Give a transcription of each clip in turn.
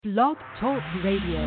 Blog Talk Radio.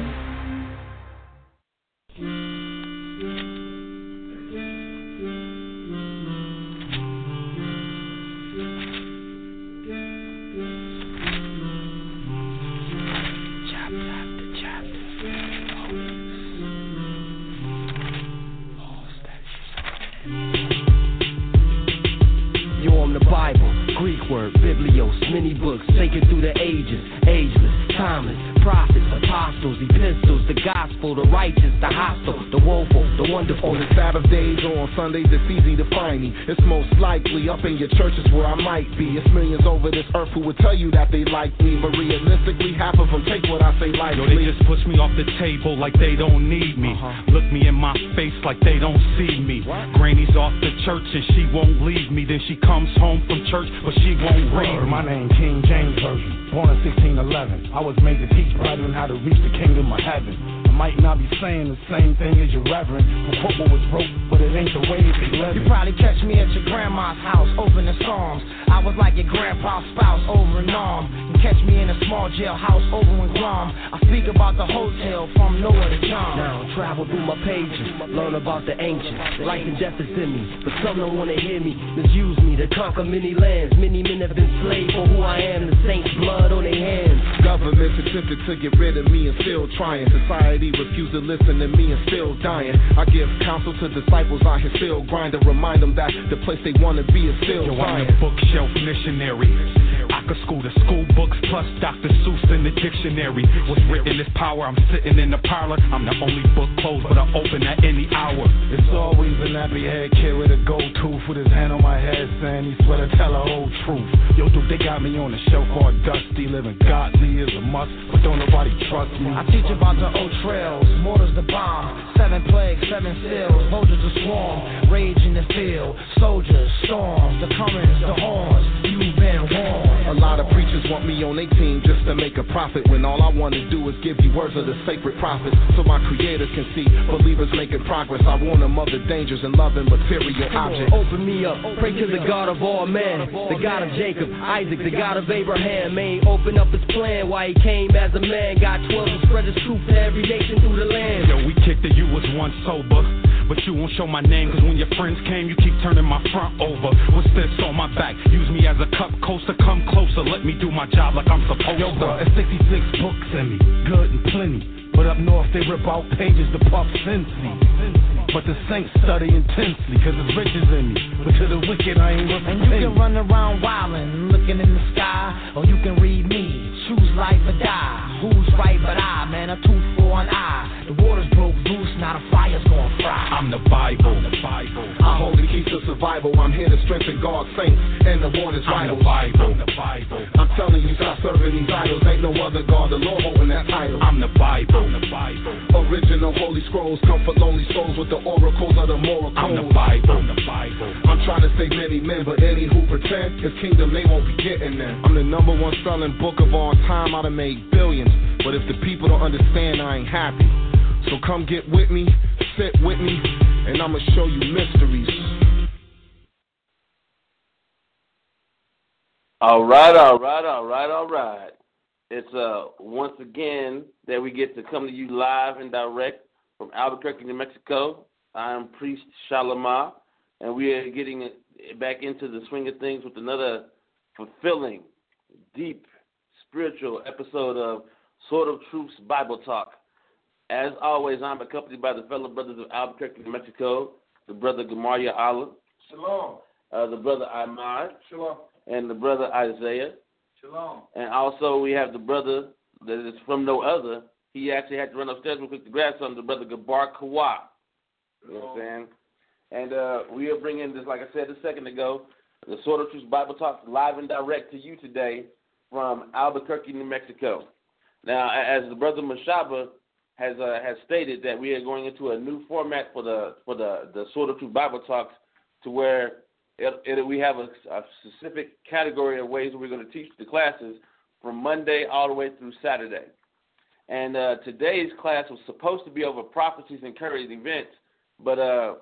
Biblios, many books taken through the ages, ageless, timeless, prophets, apostles, epistles, the gospel, the righteous, the hostile, the woeful, the wonderful. On the Sabbath days or on Sundays, it's easy to find me. It's most likely up in your churches where I might be. It's millions over this earth who would tell you that they like me, but realistically, half of them take what I say lightly. Yo, they just push me off the table like they don't need me. Look me in my face like they don't see me. Granny's off the church and she won't leave me. Then she comes home from church, but she won't read me. My name King James Version, born in 1611. I was made to teach brethren how to reach the kingdom of heaven. I might not be saying the same thing as your reverend, but quote what was wrote, but it ain't the way they live. You probably catch me at your grandma's house, opening Psalms. I was like your grandpa's spouse, over and on. You catch me in a small jailhouse, over in Guam. I speak about the hotel from Noah to John. Now travel through my pages, learn about the ancients. Life and death is in me, but some don't want to hear me. Misuse me to conquer many lands. Many men have been slaves for who I am. The saints' blood on their hands. Government attempted to get rid of me and still trying. Society refused to listen to me and still dying. I give counsel to disciples out here still grinding. Remind them that the place they want to be is still I'm the bookshelf missionary. I could school the school books plus Dr. Seuss in the dictionary. What's written is power. I'm sitting in the parlor. I'm the only book closed, but I open at any hour. It's always a nappy head kid with a gold tooth with his hand on my head saying he swear to tell the whole truth. Yo, dude, they got me on a show called Dusty. Living godly is a must, but don't nobody trust me. I teach about the old trails, mortars the bomb, 7 plagues, 7 seals, vultures to swarm, rage in the field, soldiers, storms, the comings, the horns, you've been warned. A lot of preachers want me on their team just to make a profit, when all I want to do is give you words of the sacred prophets, so my creators can see believers making progress. I warn them of the dangers in loving material objects. Open me up, pray to the God of all men, the God of Jacob, Isaac, the God of Abraham. May open up his plan why he came as a man, got 12 and spread his truth to every nation through the land. Yo, we kicked it, you was once sober, but you won't show my name, cause when your friends came, you keep turning my front over. What's this on my back? Use me as a cup coaster, come closer, let me do my job like I'm supposed to. Yo, it's 66 books in me, good and plenty, but up north they rip out pages to puff Cincy. But the saints study intensely, cause it's riches in me, but to the wicked I ain't worth a penny. And you can run around wildin', looking in the sky, or you can read me, choose life or die. Who's right but I, man, a tooth for an eye. The waters broke loose, now the fire's gonna fry. I'm the Bible. I hold the keys to survival. I'm here to strengthen God's saints, and the warning's vital. I'm the Bible. I'm telling you, stop serving these idols. Ain't no other God, the Lord holding that title. I'm the Bible. Original holy scrolls come for lonely souls with the oracles of the moral code. I'm the Bible. I'm trying to save many men, but any who pretend his kingdom, they won't be getting there. I'm the #1 selling book of all time. I done made billions, but if the people don't understand, I ain't happy. So come get with me, sit with me, and I'ma show you mysteries. All right. It's once again that we get to come to you live and direct from Albuquerque, New Mexico. I am Priest Shalimar, and we are getting back into the swing of things with another fulfilling, deep, spiritual episode of Sword of Truth's Bible Talk. As always, I'm accompanied by the fellow brothers of Albuquerque, New Mexico, the brother Gamaliel Allah. Shalom. The brother Ahmad. Shalom. And the brother Isaiah. Shalom. And also we have the brother that is from no other. He actually had to run upstairs real quick to grab something, the brother Gabar Kawa. You know what I'm saying? And we are bringing this, like I said a second ago, the Sword of Truth Bible Talk live and direct to you today from Albuquerque, New Mexico. Now, as the brother Mashaba has stated, that we are going into a new format for the Sword of Truth Bible Talks, to where we have a specific category of ways we're going to teach the classes from Monday all the way through Saturday. And today's class was supposed to be over prophecies and current events, but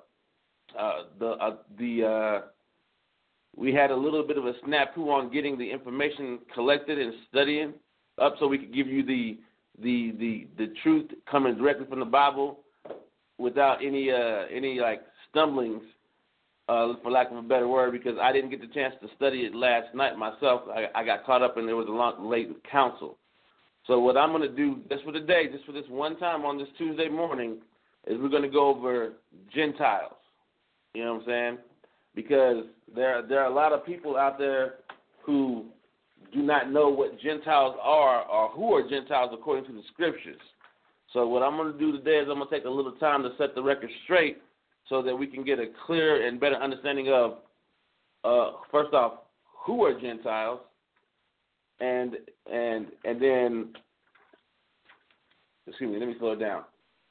we had a little bit of a snafu on getting the information collected and studying up so we could give you the the truth coming directly from the Bible without any like stumblings, for lack of a better word, because I didn't get the chance to study it last night myself. I got caught up and there was a long late council. So what I'm going to do just for today, just for this one time on this Tuesday morning, is we're going to go over Gentiles. You know what I'm saying? Because there are a lot of people out there who do not know what Gentiles are or who are Gentiles according to the Scriptures. So what I'm going to do today is I'm going to take a little time to set the record straight so that we can get a clear and better understanding of, first off, who are Gentiles, and then, excuse me, let me slow it down.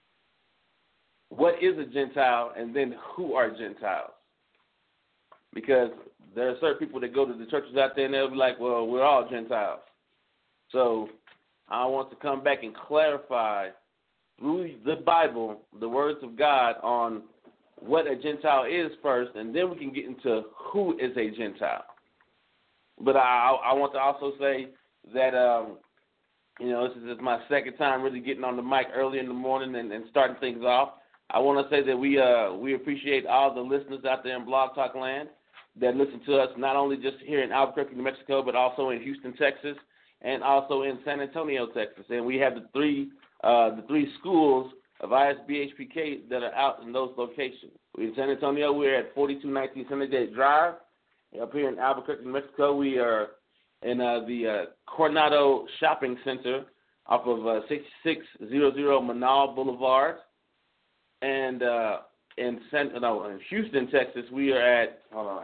What is a Gentile, and then who are Gentiles? Because there are certain people that go to the churches out there and they'll be like, well, we're all Gentiles. So I want to come back and clarify through the Bible, the words of God, on what a Gentile is first, and then we can get into who is a Gentile. But I want to also say that, this is just my second time really getting on the mic early in the morning and starting things off. I want to say that we appreciate all the listeners out there in Blog Talk Land that listen to us not only just here in Albuquerque, New Mexico, but also in Houston, Texas, and also in San Antonio, Texas. And we have the three schools of ISBHPK that are out in those locations. In San Antonio, we're at 4219 Syndicate Drive. Up here in Albuquerque, New Mexico, we are in the Coronado Shopping Center off of 6600 Manal Boulevard. And in Houston, Texas, we are at, hold on,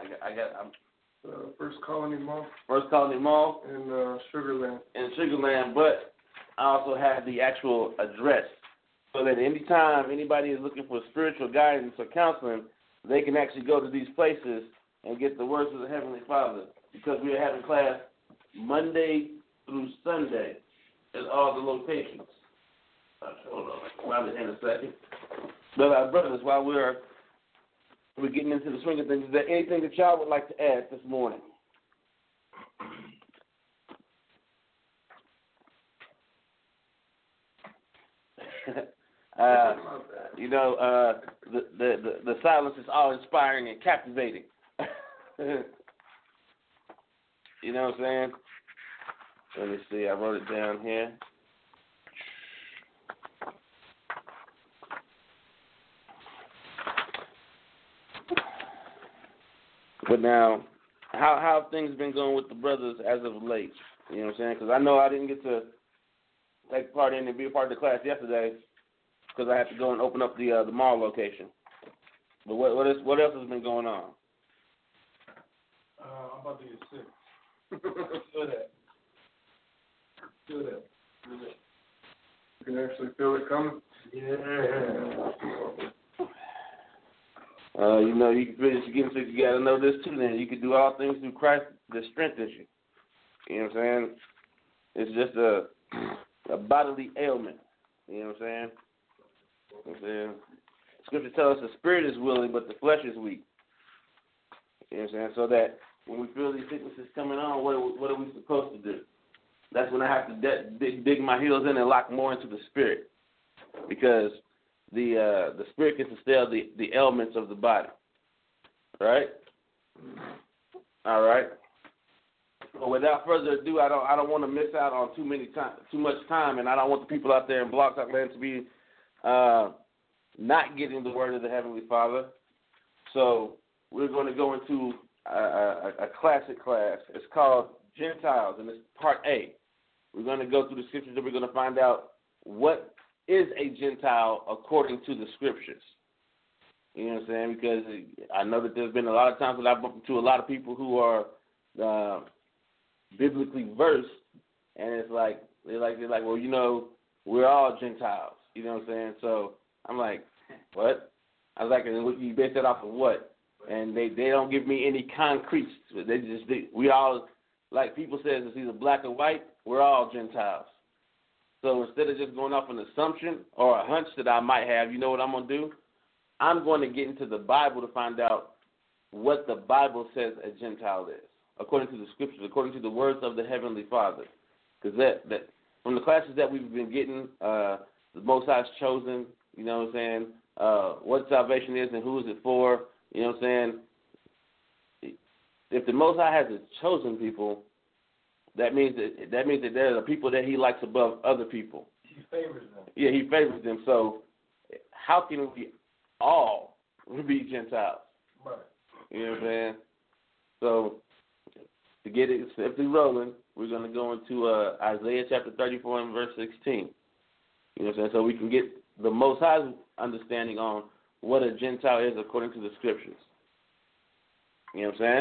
First Colony Mall. First Colony Mall. In Sugarland. In Sugarland, but I also have the actual address so that anytime anybody is looking for spiritual guidance or counseling, they can actually go to these places and get the words of the Heavenly Father, because we are having class Monday through Sunday at all the locations. Hold on, I'll be in a second. But brothers, while we're getting into the swing of things, is there anything that y'all would like to add this morning? The silence is all inspiring and captivating. You know what I'm saying? Let me see. I wrote it down here. But now, how have things been going with the brothers as of late? You know what I'm saying? Because I know I didn't get to take part in and be a part of the class yesterday because I had to go and open up the mall location. But what else has been going on? I'm about to get sick. Feel that. You can actually feel it coming? Yeah. You can finish getting sick. You got to know this too. Then you can do all things through Christ that strengthens you. You know what I'm saying? It's just a bodily ailment. You know what I'm saying? Scripture tells us the spirit is willing, but the flesh is weak. You know what I'm saying? So that when we feel these sicknesses coming on, what are we supposed to do? That's when I have to dig my heels in and lock more into the spirit, because the spirit can dispel the ailments of the body. Right? All right. But without further ado, I don't want to miss out on too much time, and I don't want the people out there in Blog Talk Land to be not getting the word of the Heavenly Father. So we're going to go into a classic class. It's called Gentiles, and it's part A. We're going to go through the scriptures, and we're going to find out what is a Gentile according to the scriptures. You know what I'm saying? Because I know that there's been a lot of times that I've bumped into a lot of people who are biblically versed, and it's like they're like, well, we're all Gentiles. You know what I'm saying? So I'm like, what? I was like, you base that off of what? And they don't give me any concrete. We all, like people says, it's either black or white. We're all Gentiles. So instead of just going off an assumption or a hunch that I might have, you know what I'm going to do? I'm going to get into the Bible to find out what the Bible says a Gentile is, according to the scriptures, according to the words of the Heavenly Father. Because from the classes that we've been getting, the Most High's chosen, you know what I'm saying, what salvation is and who is it for, you know what I'm saying. If the Most High has chosen people, that means that there are people that he likes above other people. He favors them. Yeah, he favors them. So how can we all be Gentiles? Right. You know what I'm saying? So to get it simply rolling, we're going to go into Isaiah chapter 34 and verse 16. You know what I'm saying? So we can get the Most High's understanding on what a Gentile is according to the Scriptures. You know what I'm saying?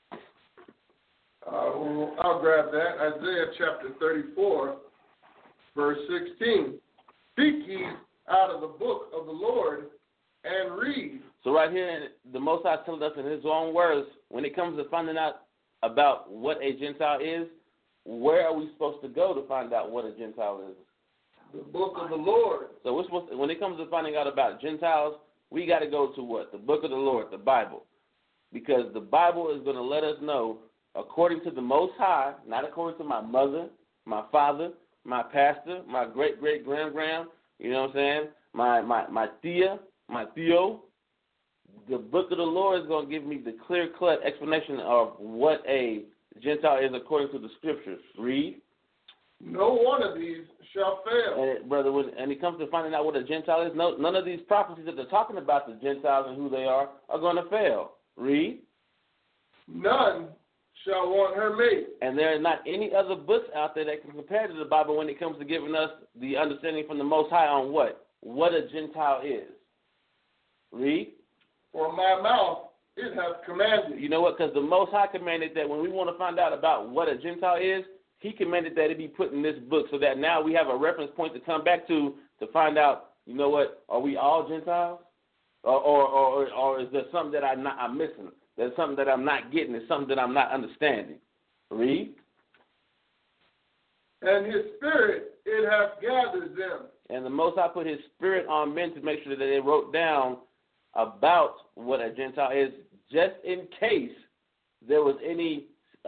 I'll grab that. Isaiah chapter 34, verse 16. Speak ye out of the book of the Lord and read. So right here, the Most High tells us in his own words, when it comes to finding out about what a Gentile is, where are we supposed to go to find out what a Gentile is? The book of the Lord. So we're supposed to, when it comes to finding out about Gentiles, we got to go to what? The book of the Lord, the Bible. Because the Bible is going to let us know, according to the Most High, not according to my mother, my father, my pastor, my great-great-grand-grand, you know what I'm saying, my tia, my Theo. The book of the Lord is going to give me the clear-cut explanation of what a Gentile is according to the Scriptures. Read. No one of these shall fail. And brother, when it comes to finding out what a Gentile is, none of these prophecies that they're talking about the Gentiles and who they are going to fail. Read. None shall want her mate. And there are not any other books out there that can compare to the Bible when it comes to giving us the understanding from the Most High on what a Gentile is. Read. For my mouth it hath commanded. You know what? Because the Most High commanded that when we want to find out about what a Gentile is, he commanded that it be put in this book so that now we have a reference point to come back to find out, you know what, are we all Gentiles? Or is there something that I'm missing? There's something that I'm not getting. There's something that I'm not understanding. Read. And his spirit it hath gathered them. And the Most High put his spirit on men to make sure that they wrote down about what a Gentile is, just in case there was any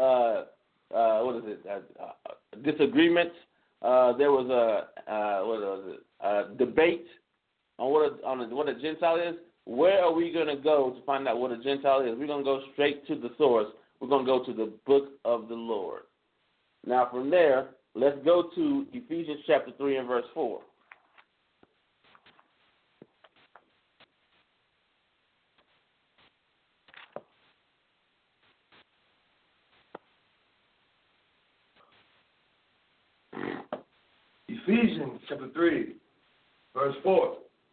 disagreements. There was a debate on what a Gentile is. Where are we going to go to find out what a Gentile is? We're going to go straight to the source. We're going to go to the book of the Lord. Now, from there, let's go to Ephesians chapter 3 and verse 4. Ephesians chapter 3, verse 4.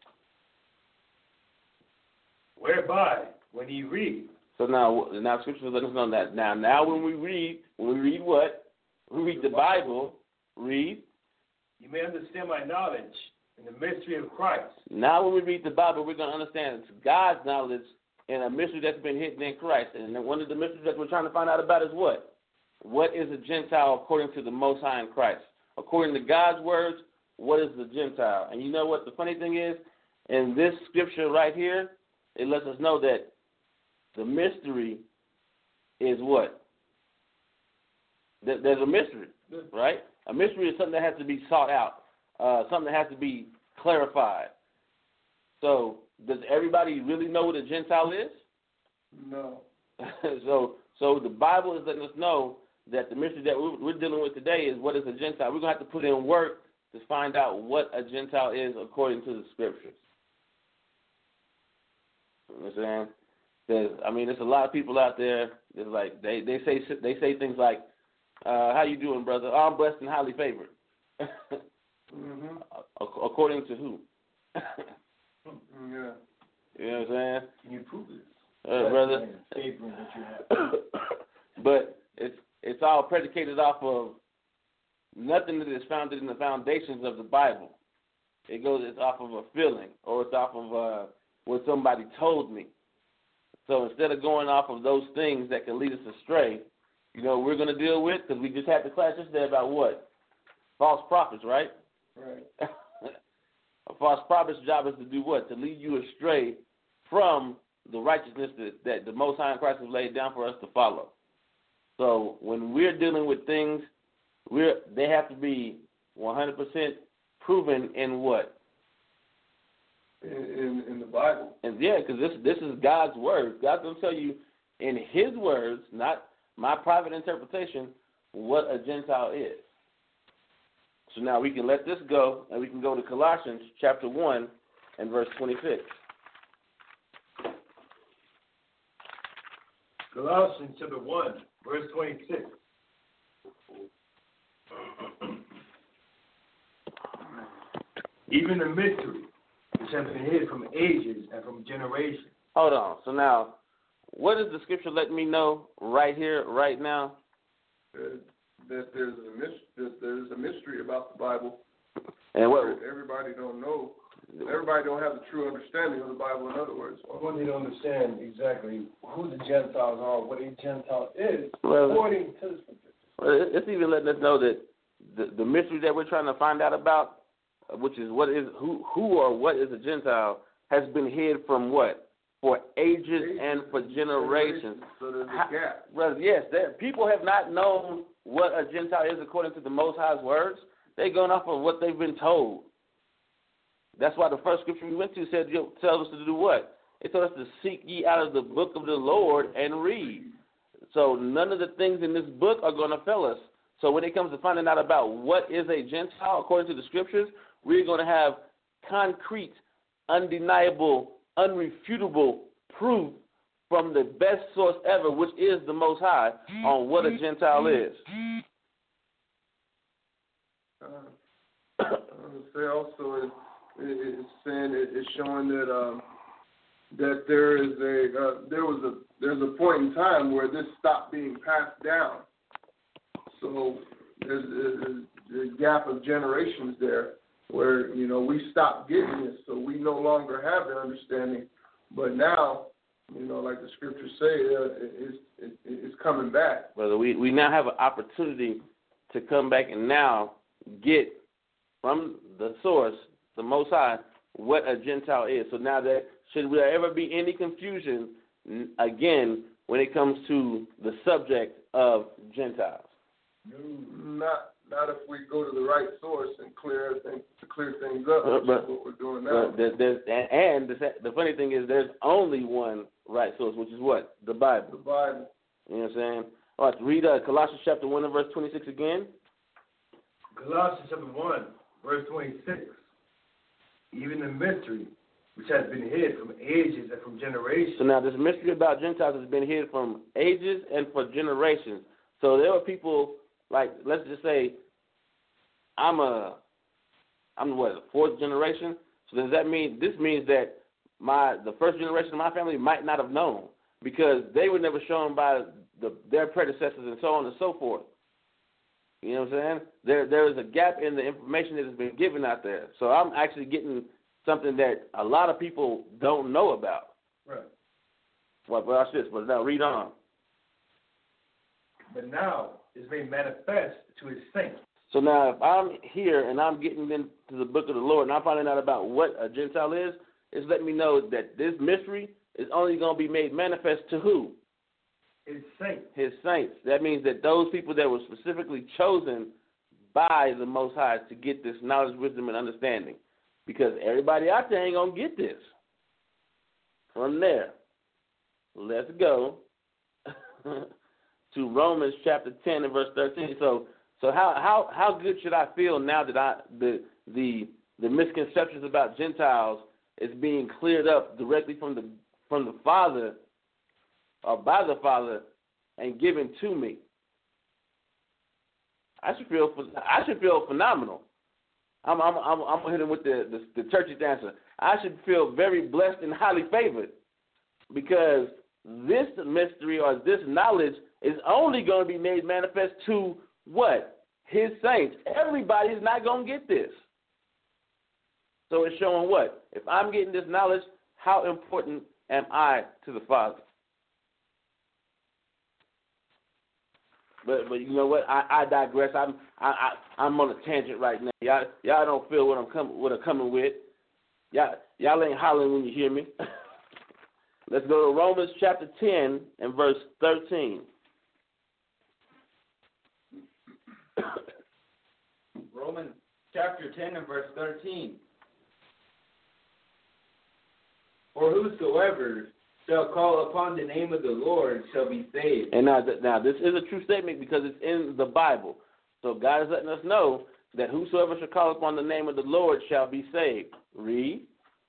Whereby, when ye read. So now Scripture let us know that now when we read what? We read the Bible. Read. You may understand my knowledge in the mystery of Christ. Now when we read the Bible, we're going to understand it's God's knowledge and a mystery that's been hidden in Christ. And one of the mysteries that we're trying to find out about is what? What is a Gentile according to the Most High in Christ? According to God's words, what is the Gentile? And you know what the funny thing is? In this scripture right here, it lets us know that the mystery is what? There's a mystery, right? A mystery is something that has to be sought out, something that has to be clarified. So does everybody really know what a Gentile is? No. So the Bible is letting us know that the mystery that we're dealing with today is what is a Gentile. We're going to have to put in work to find out what a Gentile is according to the Scriptures. You know what I'm saying? There's a lot of people out there. There's like they say things like, "How you doing, brother? Oh, I'm blessed and highly favored." Mm-hmm. According to who? Yeah. You know what I'm saying? Can you prove this? Brother. But it's all predicated off of nothing that is founded in the foundations of the Bible. It's off of a feeling, or it's off of what somebody told me. So instead of going off of those things that can lead us astray, you know, we're going to deal with, because we just had the class yesterday about what? False prophets, right? Right. A false prophet's job is to do what? To lead you astray from the righteousness that the Most High in Christ has laid down for us to follow. So when we're dealing with things, they have to be 100% proven in what? In the Bible. And yeah, because this is God's word. God's going to tell you in His words, not my private interpretation, what a Gentile is. So now we can let this go, and we can go to Colossians chapter 1 and verse 26. Colossians chapter 1, verse 26. Even the mystery which has been hid from ages and from generations. Hold on. So now, what is the scripture letting me know right here, right now? That there's a mystery about the Bible. And what everybody don't know. Everybody don't have the true understanding of the Bible. In other words, when they don't understand exactly who the Gentiles are, what a Gentile is, well, according to the scriptures. Well, it's even letting us know that the mystery that we're trying to find out about, which is who or what is a Gentile, has been hid from what? For ages and for generations. So there's a gap. Well, yes, people have not known what a Gentile is according to the Most High's words. They're going off of what they've been told. That's why the first scripture we went to said, tells us to do what? It told us to seek ye out of the book of the Lord and read. So none of the things in this book are going to fail us. So when it comes to finding out about what is a Gentile according to the scriptures, we're going to have concrete, undeniable, unrefutable proof from the best source ever, which is the Most High, on what a Gentile is. I would say also it's saying it's showing that that there's a point in time where this stopped being passed down. So there's a gap of generations there where we stopped getting this, so we no longer have the understanding. But now, like the scriptures say, it's coming back. Brother, we now have an opportunity to come back and now get from the source, the Most High, what a Gentile is. So now that should there ever be any confusion again when it comes to the subject of Gentiles? Not if we go to the right source and clear things up, which is what we're doing now. The funny thing is there's only one right source, which is what? The Bible. The Bible. You know what I'm saying? All right, read Colossians chapter 1 and verse 26 again. Colossians chapter 1, verse 26. Even the mystery which has been hid from ages and from generations. So now this mystery about Gentiles has been hid from ages and for generations. So there are people, like, let's just say, I'm the fourth generation. So does that mean, this means that the first generation of my family might not have known because they were never shown by their predecessors and so on and so forth. You know what I'm saying? There is a gap in the information that has been given out there. So I'm actually getting something that a lot of people don't know about. Right. Well, watch this. But now read on. But now it's made manifest to His saints. So now if I'm here and I'm getting into the book of the Lord and I'm finding out about what a Gentile is, it's letting me know that this mystery is only going to be made manifest to who? His saints. His saints. That means that those people that were specifically chosen by the Most High to get this knowledge, wisdom, and understanding. Because everybody out there ain't going to get this. From there, let's go to Romans chapter 10 and verse 13. So how good should I feel now that the misconceptions about Gentiles is being cleared up directly from the Father or by the Father and given to me? I should feel phenomenal. I'm gonna hit him with the churchy answer. I should feel very blessed and highly favored because this mystery or this knowledge is only going to be made manifest to what? His saints. Everybody's not going to get this. So it's showing what? If I'm getting this knowledge, how important am I to the Father? But you know what? I digress. I'm on a tangent right now. Y'all don't feel what I'm coming with. Y'all ain't hollering when you hear me. Let's go to Romans chapter 10 and verse 13. Romans chapter 10 and verse 13. For whosoever shall call upon the name of the Lord shall be saved. And now this is a true statement because it's in the Bible. So God is letting us know that whosoever shall call upon the name of the Lord shall be saved. Read.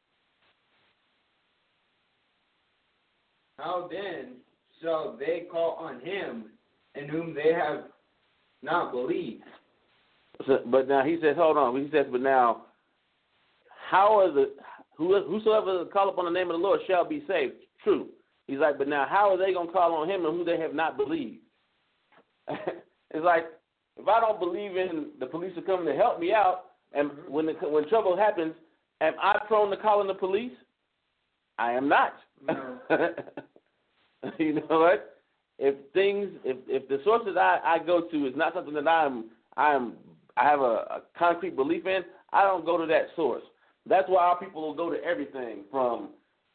How then shall they call on him in whom they have not believed? So, but now he says, hold on. He says, but now, how are whosoever call upon the name of the Lord shall be saved? True. He's like, but now how are they going to call on him and who they have not believed? It's like, if I don't believe in the police are coming to help me out, and when trouble happens, am I prone to calling the police? I am not. No. You know what? If the sources I go to is not something that I have a concrete belief in, I don't go to that source. That's why our people will go to everything from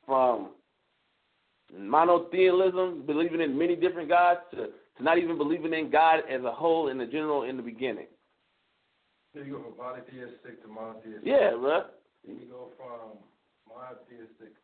monotheism, believing in many different gods, to not even believing in God as a whole in the general in the beginning. So you go from polytheistic to monotheistic. Yeah, bro. Then you go from monotheistic.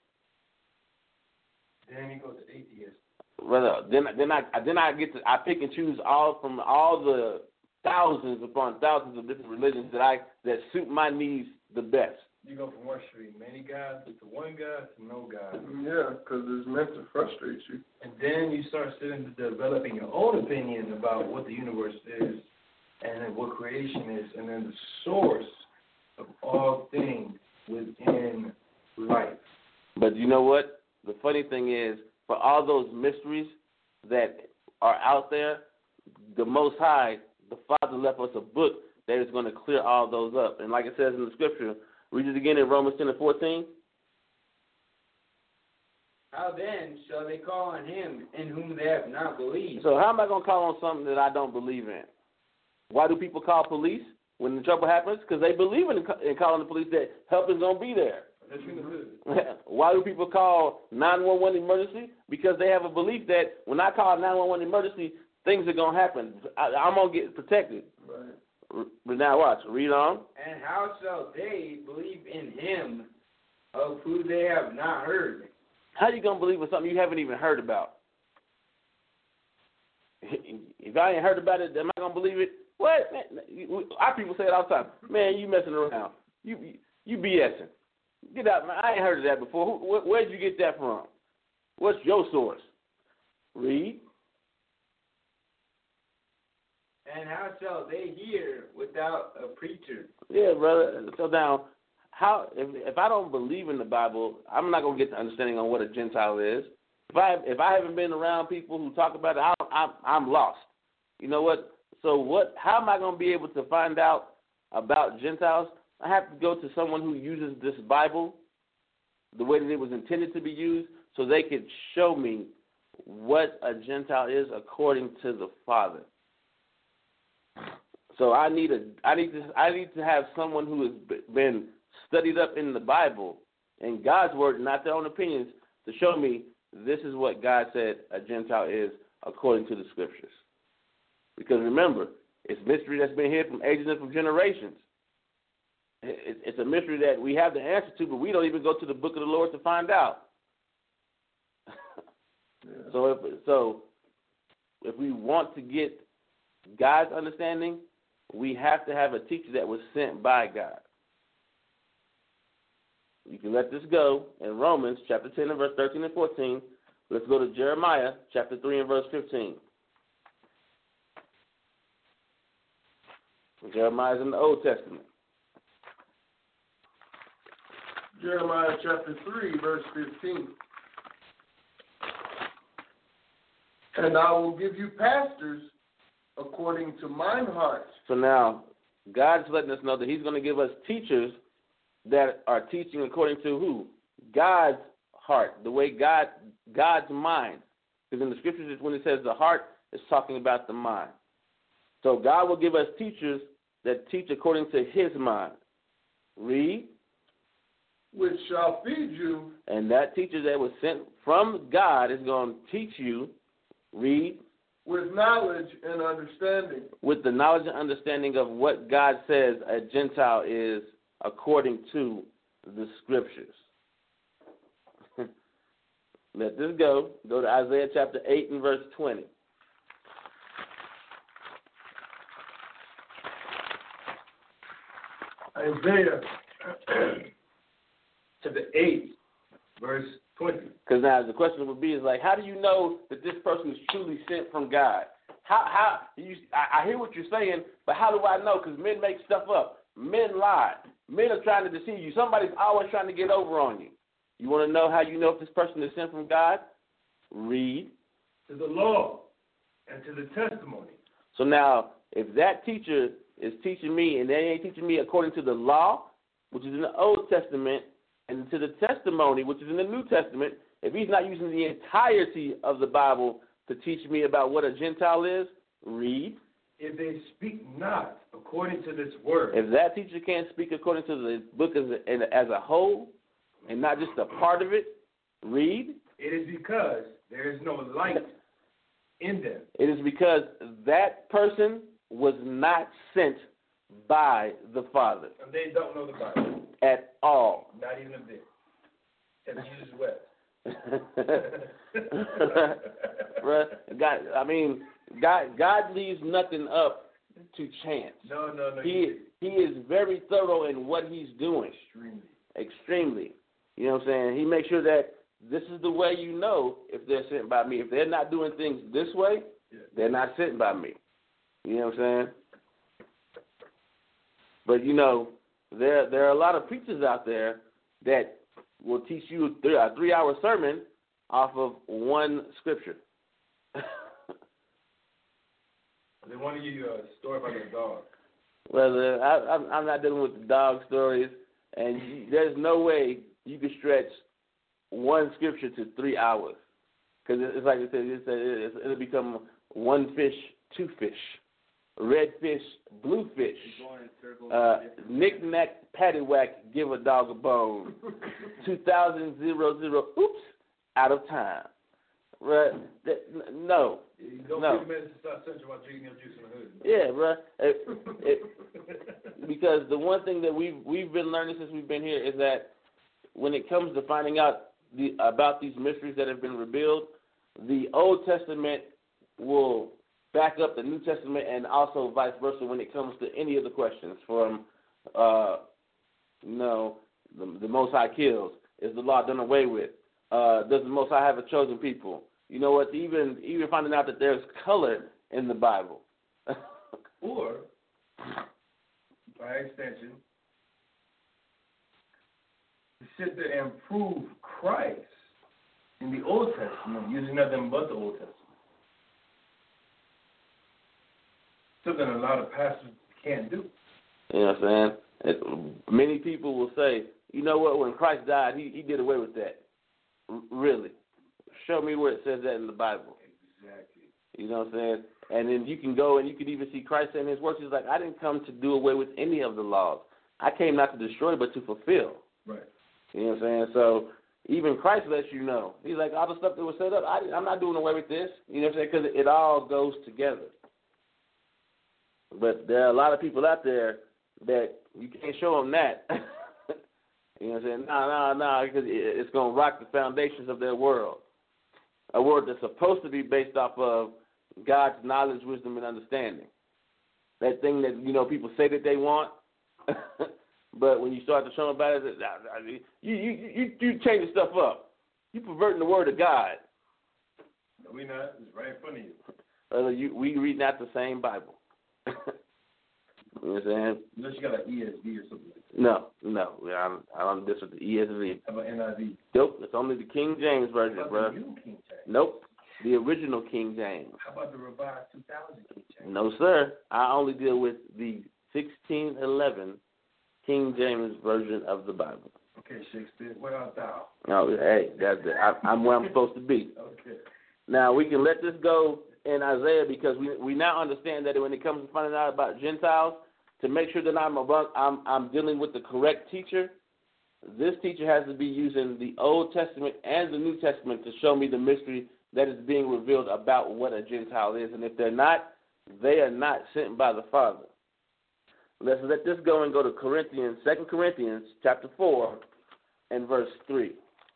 Then you go to atheist. Brother, then I pick and choose from all the thousands upon thousands of different religions that suit my needs the best. You go from worshiping many gods to one God to no God. Yeah, because it's meant to frustrate you. And then you start sitting to developing your own opinion about what the universe is and then what creation is and then the source of all things within life. But you know what? The funny thing is, for all those mysteries that are out there, the Most High, the Father left us a book that is going to clear all those up. And like it says in the scripture, read it again in Romans 10 and 14. How then shall they call on him in whom they have not believed? So how am I going to call on something that I don't believe in? Why do people call police when the trouble happens? Because they believe in calling the police that help is going to be there. Why do people call 911 emergency? Because they have a belief that when I call 911 emergency, things are going to happen. I'm going to get protected. Right. But now watch. Read on. And how shall they believe in him of who they have not heard? How are you going to believe in something you haven't even heard about? If I ain't heard about it, am I going to believe it? What? Man, our people say it all the time. Man, you messing around. You BSing. Get out, man. I ain't heard of that before. Where'd you get that from? What's your source? Read. And how shall they hear without a preacher? Yeah, brother. So now, if I don't believe in the Bible, I'm not gonna get the understanding on what a Gentile is. If I haven't been around people who talk about it, I'm lost. You know what? So how am I gonna be able to find out about Gentiles? I have to go to someone who uses this Bible the way that it was intended to be used, so they could show me what a Gentile is according to the Father. So I need to have someone who has been studied up in the Bible and God's word, not their own opinions, to show me this is what God said a Gentile is according to the scriptures. Because remember, it's mystery that's been hid from ages and from generations. It's a mystery that we have the answer to, but we don't even go to the book of the Lord to find out. Yeah. So if we want to get God's understanding, we have to have a teacher that was sent by God. You can let this go in Romans chapter 10 and verse 13 and 14. Let's go to Jeremiah chapter 3 and verse 15. Jeremiah is in the Old Testament. Jeremiah chapter 3, verse 15. And I will give you pastors according to mine heart. So now, God's letting us know that he's going to give us teachers that are teaching according to who? God's heart, the way God's mind. Because in the scriptures, when it says the heart, it's talking about the mind. So God will give us teachers that teach according to his mind. Read. Which shall feed you. And that teacher that was sent from God is going to teach you. Read. with knowledge and understanding. With the knowledge and understanding of what God says a Gentile is according to the Scriptures. Let this go. Go to Isaiah chapter 8 and verse 20. Isaiah chapter 8, verse 20. Because now the question would be is like, how do you know that this person is truly sent from God? I hear what you're saying, but how do I know? Because men make stuff up. Men lie. Men are trying to deceive you. Somebody's always trying to get over on you. You want to know how you know if this person is sent from God? Read. To the law and to the testimony. So now, if that teacher is teaching me and they ain't teaching me according to the law, which is in the Old Testament, and to the testimony, which is in the New Testament, if he's not using the entirety of the Bible to teach me about what a Gentile is, read. If they speak not according to this word. If that teacher can't speak according to the book as a whole and not just a part of it, read. It is because there is no light in them. It is because that person was not sent by the Father. And they don't know the Bible. At all. Not even a bit. And Jesus wept. God leaves nothing up to chance. No. He is very thorough in what he's doing. Extremely. You know what I'm saying? He makes sure that this is the way you know if they're sent by me. If they're not doing things this way, they're not sent by me. You know what I'm saying? But, you know, there are a lot of preachers out there that will teach you a 3-hour sermon off of one scripture. They want to give you a story about a dog. Well, I'm not dealing with the dog stories, and there's no way you can stretch one scripture to 3 hours. Because it's like I said, it'll become one fish, two fish, red fish, blue fish, knick-knack, paddywhack, give a dog a bone, 2000, oops, out of time. Right? No. Don't give minutes to start searching about drinking your juice in the hood. Yeah, right. Because the one thing that we've been learning since we've been here is that when it comes to finding out about these mysteries that have been revealed, the Old Testament will back up the New Testament, and also vice versa when it comes to any of the questions from, the Most High kills. Is the law done away with? Does the Most High have a chosen people? You know what? Even finding out that there's color in the Bible. Or, by extension, to sit there and prove Christ in the Old Testament using nothing but the Old Testament. Something a lot of pastors can't do. You know what I'm saying? Many people will say, you know what, when Christ died, he did away with that. Really? Show me where it says that in the Bible. Exactly. You know what I'm saying? And then you can go and you can even see Christ saying his works. He's like, I didn't come to do away with any of the laws. I came not to destroy, but to fulfill. Right. You know what I'm saying? So even Christ lets you know. He's like, all the stuff that was set up, I'm not doing away with this. You know what I'm saying? Because it all goes together. But there are a lot of people out there that you can't show them that. You know what I'm saying? No, because it's going to rock the foundations of their world. A world that's supposed to be based off of God's knowledge, wisdom, and understanding. That thing that, you know, people say that they want, but when you start to show them about it, you changing stuff up. You perverting the word of God. No, we not. It's right in front of you. We read not the same Bible. You know what I'm saying? Unless you got an ESV or something like that. No. I don't diss with the ESV. How about NIV? Nope. It's only the King James version, bro. The new King James? Nope. The original King James. How about the revised 2000 King James? No, sir. I only deal with the 1611 King James version of the Bible. Okay, Shakespeare. Where art thou? Oh, hey, that's it. I'm where I'm supposed to be. Okay. Now, we can let this go in Isaiah because we now understand that when it comes to finding out about Gentiles, to make sure that I'm dealing with the correct teacher, this teacher has to be using the Old Testament and the New Testament to show me the mystery that is being revealed about what a Gentile is. And if they're not, they are not sent by the Father. Let's let this go and go to Corinthians, 2 Corinthians chapter 4 and verse 3.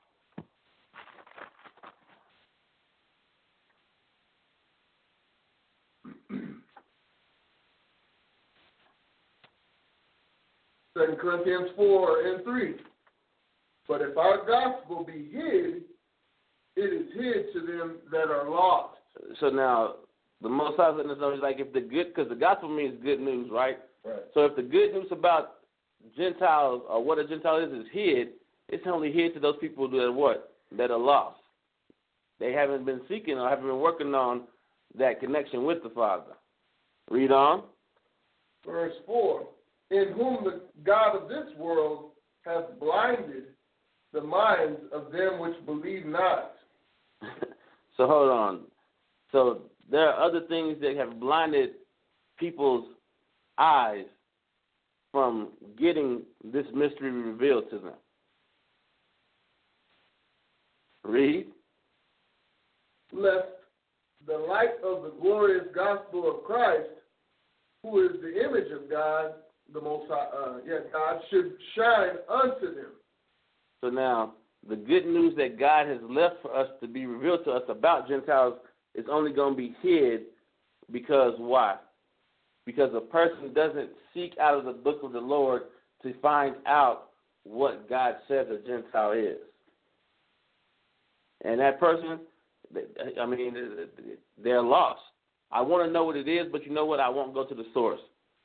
Second Corinthians 4 and 3. But if our gospel be hid, it is hid to them that are lost. So now, the Most High letting us know, he's like, if the good, because the gospel means good news, right? Right. So if the good news about Gentiles or what a Gentile is hid, it's only hid to those people that are what? That are lost. They haven't been seeking or haven't been working on that connection with the Father. Read on. Verse 4. In whom the God of this world hath blinded the minds of them which believe not. So hold on. So there are other things that have blinded people's eyes from getting this mystery revealed to them. Read. Lest the light of the glorious gospel of Christ, who is the image of God, the Most High, God, should shine unto them. So now, the good news that God has left for us to be revealed to us about Gentiles is only going to be hid because why? Because a person doesn't seek out of the book of the Lord to find out what God says a Gentile is. And that person, I mean, they're lost. I want to know what it is, but you know what? I won't go to the source.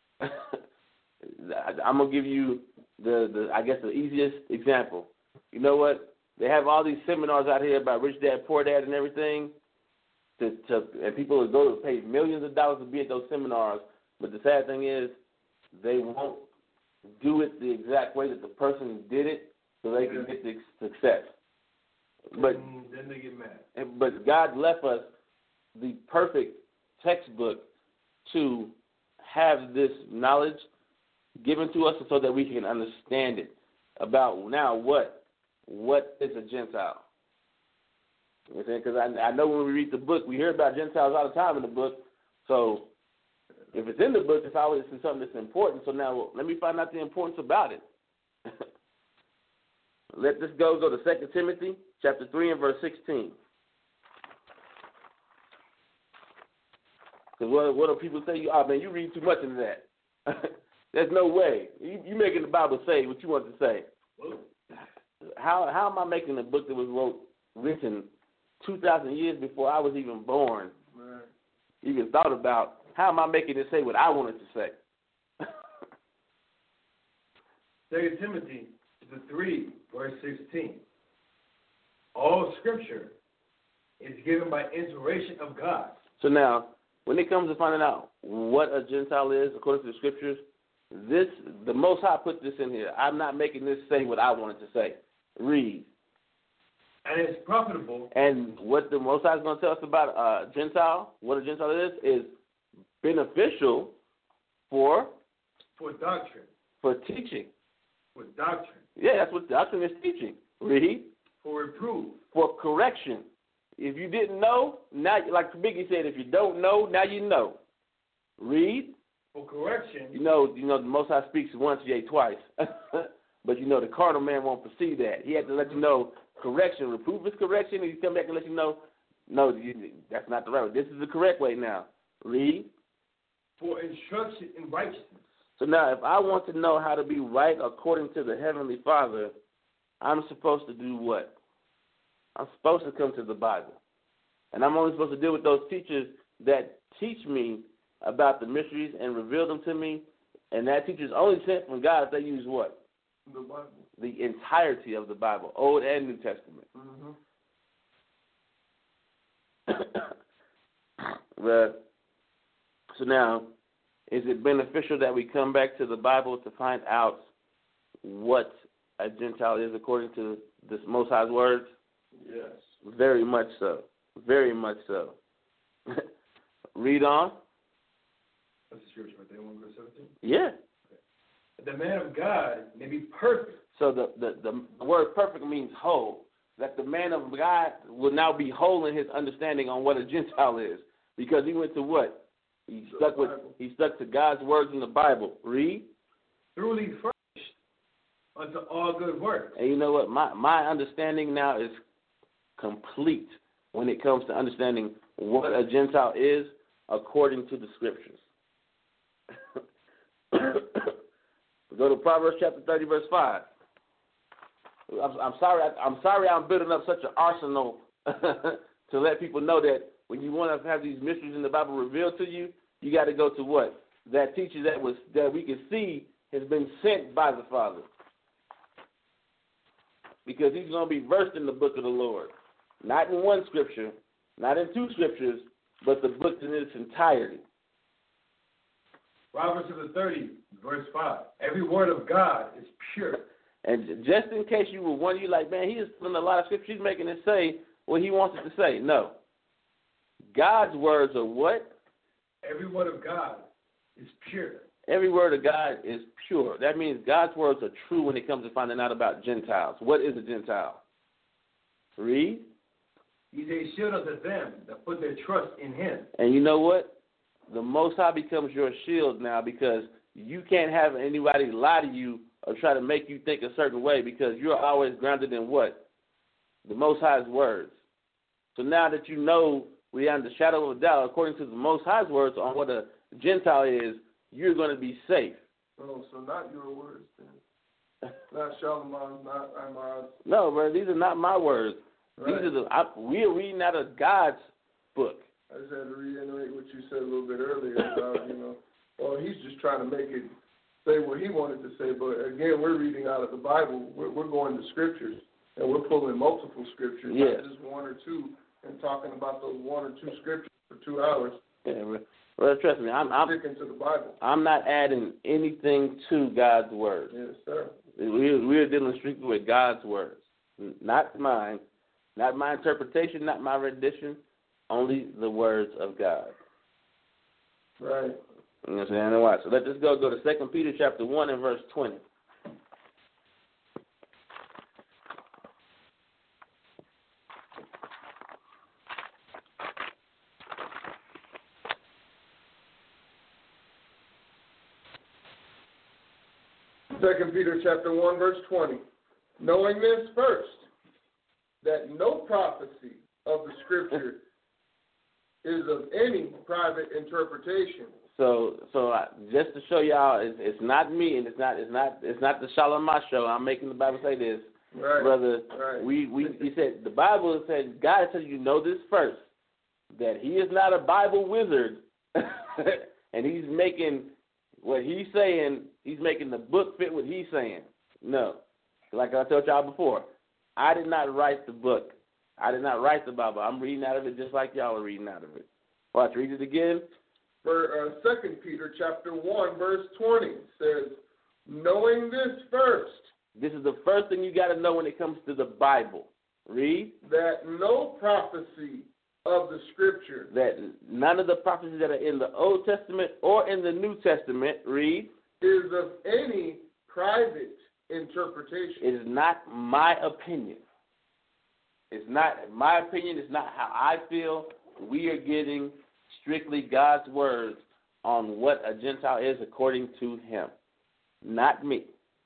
I'm going to give you I guess the easiest example. You know what? They have all these seminars out here about Rich Dad, Poor Dad and everything, and people will go to pay millions of dollars to be at those seminars, but the sad thing is they won't do it the exact way that the person did it so they can get the success. But then they get mad. But God left us the perfect textbook to have this knowledge given to us so that we can understand it about now what is a Gentile. You know what I'm saying? Because I know when we read the book, we hear about Gentiles all the time in the book. So if it's in the book, it's always something that's important. So now let me find out the importance about it. Let this go to 2 Timothy chapter 3 and verse 16. Because what do people say? Oh, man, you read too much into that. There's no way. You making the Bible say what you want to say. How am I making a book that was written 2,000 years before I was even born, even thought about? How am I making it say what I wanted to say? 2 Timothy 3, verse 16. All Scripture is given by inspiration of God. So now, when it comes to finding out what a Gentile is, according to the Scriptures, the Most High put this in here. I'm not making this say what I wanted to say. Read. And it's profitable. And what the Most High is going to tell us about Gentile, what a Gentile is beneficial for doctrine. For teaching. For doctrine. Yeah, that's what doctrine is teaching. Read. For reproof. For correction. If you didn't know, now, like Biggie said, if you don't know, now you know. Read. For correction. You know, the Most High speaks once, yea, twice. But you know, the carnal man won't perceive that. He had to let you know correction. Reproof is correction, and he come back and let you know, no, that's not the right way. This is the correct way now. Read. For instruction in righteousness. So now, if I want to know how to be right according to the Heavenly Father, I'm supposed to do what? I'm supposed to come to the Bible. And I'm only supposed to deal with those teachers that teach me about the mysteries and reveal them to me. And that teacher is only sent from God if they use what? The Bible. The entirety of the Bible, Old and New Testament. So now, is it beneficial that we come back to the Bible to find out what a Gentile is according to this Most High's words? Yes. Very much so. Very much so. Read on. That's the scripture right there, 1 verse 17? Yeah. The man of God may be perfect. So the word perfect means whole. that the man of God will now be whole in his understanding on what a Gentile is, because he went to what? He stuck to God's words in the Bible. Read. Truly furnished unto all good works. And you know what? My understanding now is complete when it comes to understanding what a Gentile is according to the Scriptures. Go to Proverbs chapter 30, verse 5. I'm sorry I'm building up such an arsenal to let people know that when you want to have these mysteries in the Bible revealed to you, you got to go to what? That teacher that we can see has been sent by the Father. Because he's going to be versed in the book of the Lord. Not in one scripture, not in two scriptures, but the book in its entirety. Proverbs 30, verse 5. Every word of God is pure. And just in case you were wondering, you're like, man, he is putting a lot of scripture. He's making it say what he wants it to say. No. God's words are what? Every word of God is pure. Every word of God is pure. That means God's words are true when it comes to finding out about Gentiles. What is a Gentile? Read. He's a shield unto them that put their trust in him. And you know what? The Most High becomes your shield now, because you can't have anybody lie to you or try to make you think a certain way, because you're always grounded in what? The Most High's words. So now that you know beyond the shadow of a doubt, according to the Most High's words on what a Gentile is, you're going to be safe. Oh, so not your words then. Not Shalamon's, not Ahmad's. No, bro, these are not my words. Right. These are we're reading out of God's book. I just had to reiterate what you said a little bit earlier about, well, he's just trying to make it say what he wanted to say. But again, we're reading out of the Bible. We're going to scriptures, and we're pulling multiple scriptures, yes. not just one or two, and talking about those one or two scriptures for 2 hours. Yeah, well, trust me, I'm sticking to the Bible. I'm not adding anything to God's word. Yes, sir. We're dealing strictly with God's words, not mine, not my interpretation, not my rendition, only the words of God. Right. You know what I'm saying? Watch. So let's just go to 2 Peter chapter 1 and verse 20. Second Peter chapter 1, verse 20. Knowing this first, that no prophecy of the Scripture is of any private interpretation. So just to show y'all, it's not me, and it's not the Shalom show. I'm making the Bible say this, right, brother. Right. He said the Bible said God said you know this first, that He is not a Bible wizard, and He's making what He's saying. He's making the book fit what He's saying. No, like I told y'all before, I did not write the book. I did not write the Bible. I'm reading out of it just like y'all are reading out of it. Watch, read it again. For 2 Peter chapter 1, verse 20 says, knowing this first. This is the first thing you got to know when it comes to the Bible. Read. That no prophecy of the Scripture. That none of the prophecies that are in the Old Testament or in the New Testament, read. Is of any private interpretation. It is not my opinion. It's not my opinion. It's not how I feel. We are getting strictly God's words on what a Gentile is according to Him, not me.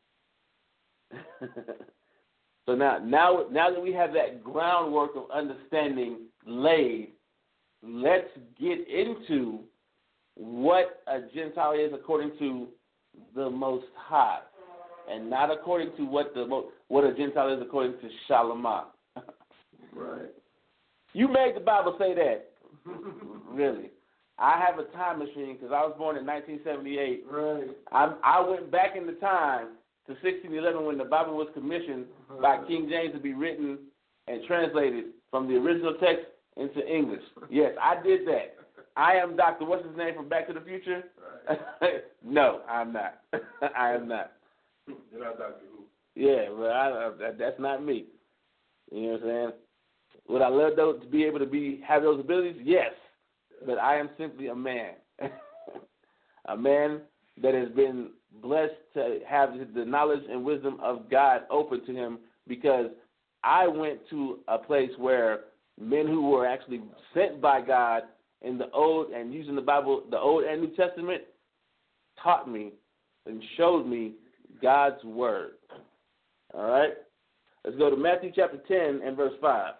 So now that we have that groundwork of understanding laid, let's get into what a Gentile is according to the Most High, and not according to what a Gentile is according to Shalom. Right. You made the Bible say that. Really. I have a time machine because I was born in 1978. Right. I went back in the time to 1611 when the Bible was commissioned by King James to be written and translated from the original text into English. Yes, I did that. I am Dr. What's his name from Back to the Future? Right. No, I'm not. I am not. You're not Dr. Who. Yeah, but that's not me. You know what I'm saying? Would I love those to be able to have those abilities? Yes, but I am simply a man, a man that has been blessed to have the knowledge and wisdom of God open to him, because I went to a place where men who were actually sent by God in the Old and using the Bible, the Old and New Testament, taught me and showed me God's word. All right? Let's go to Matthew chapter 10 and verse 5.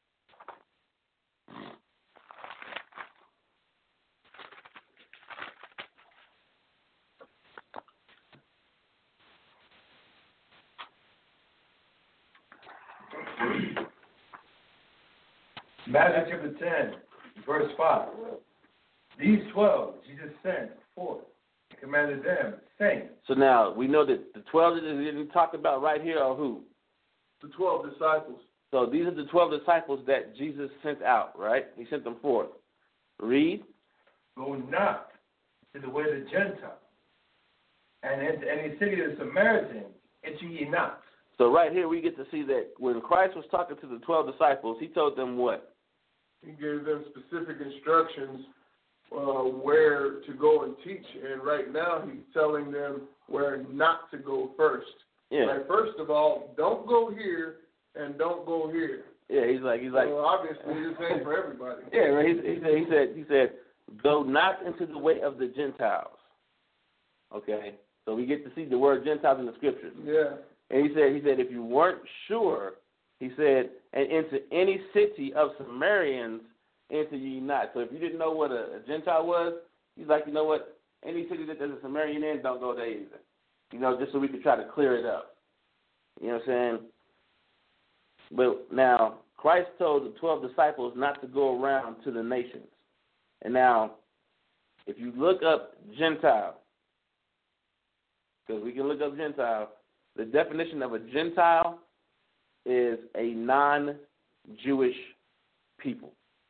Matthew chapter 10, verse 5. These 12 Jesus sent forth and commanded them, saying. So now we know that the 12 that we talked about right here are who? The 12 disciples. So these are the 12 disciples that Jesus sent out, right? He sent them forth. Read. Go not to the way of the Gentiles, and into any city of the Samaritans, enter ye not. So right here we get to see that when Christ was talking to the 12 disciples, he told them what? He gave them specific instructions where to go and teach, and right now he's telling them where not to go first. Yeah. Like, first of all, don't go here and don't go here. Yeah, he's like. So obviously, this ain't for everybody. Yeah, right. He said, go not into the way of the Gentiles. Okay, so we get to see the word Gentiles in the scriptures. Yeah. And he said, if you weren't sure, he said, and into any city of Samaritans enter ye not. So if you didn't know what a Gentile was, he's like, you know what? Any city that there's a Samaritan in, don't go there either. You know, just so we could try to clear it up. You know what I'm saying? But now, Christ told the 12 disciples not to go around to the nations. And now, if you look up Gentile, because we can look up Gentile, the definition of a Gentile is a non-Jewish people.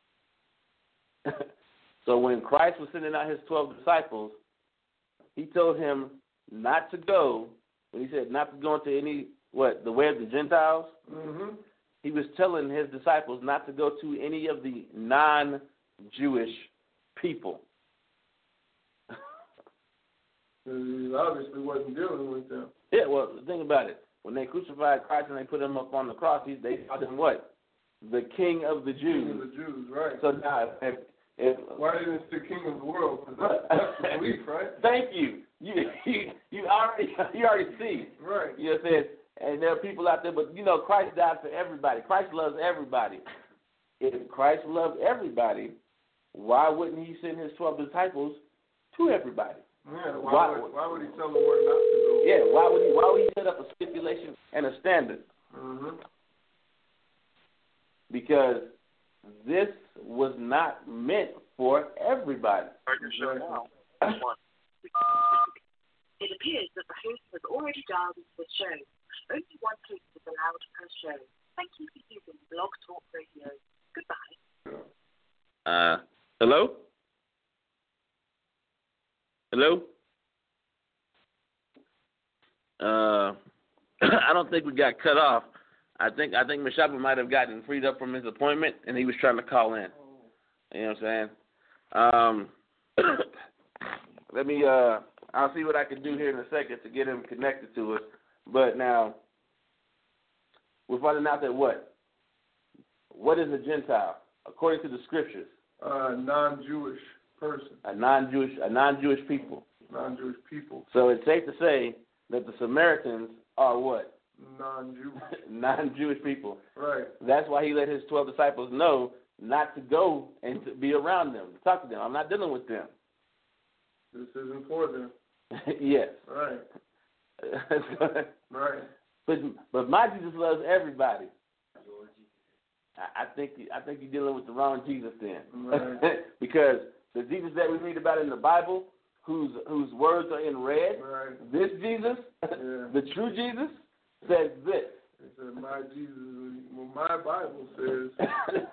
So when Christ was sending out his 12 disciples, he told him not to go, when he said not to go into the way of the Gentiles, he was telling his disciples not to go to any of the non-Jewish people. He obviously wasn't dealing with them. Yeah, well, think about it. When they crucified Christ and they put him up on the cross, they called him what? The King of the Jews. King of the Jews, right. So now, why didn't it say King of the world? Because that's the belief, right? Thank you. You already see. Right. You know what I'm saying? And there are people out there, but you know, Christ died for everybody. Christ loves everybody. If Christ loved everybody, why wouldn't he send his 12 disciples to everybody? Yeah, why would he tell them where not to go? Yeah, why would he set up a stipulation and a standard? Because this was not meant for everybody. It appears that the host has already dialed into the show. Only one case is allowed per show. Thank you for using Blog Talk Radio. Goodbye. Hello? Hello? I don't think we got cut off. I think Mashaba might have gotten freed up from his appointment, and he was trying to call in. You know what I'm saying? Let me. I'll see what I can do here in a second to get him connected to us. But now, we're finding out that what? What is a Gentile according to the scriptures? Non-Jewish person. A non-Jewish people. Non-Jewish people. So it's safe to say that the Samaritans are what? Non-Jewish. Non-Jewish people. Right. That's why he let his 12 disciples know not to go and to be around them, to talk to them. I'm not dealing with them. This isn't for them. Yes. Right. Right. But my Jesus loves everybody. I think you're dealing with the wrong Jesus then. Right. Because the Jesus that we read about in the Bible, whose words are in red, right. This Jesus, the true Jesus, says this. It said, my Jesus, well, my Bible says.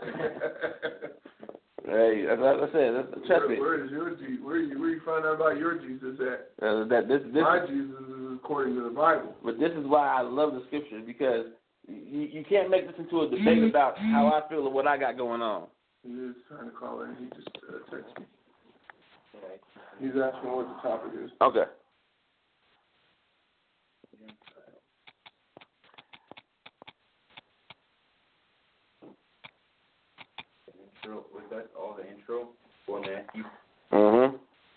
Hey, that's what I said. Trust me. Where is your Jesus? Where you find out about your Jesus at? My Jesus is according to the Bible. But this is why I love the scriptures, because you can't make this into a debate about how I feel or what I got going on. He is trying to call in. He just texted me. He's asking what the topic is. Okay. intro? Was that all the intro for Matthew? Mm-hmm.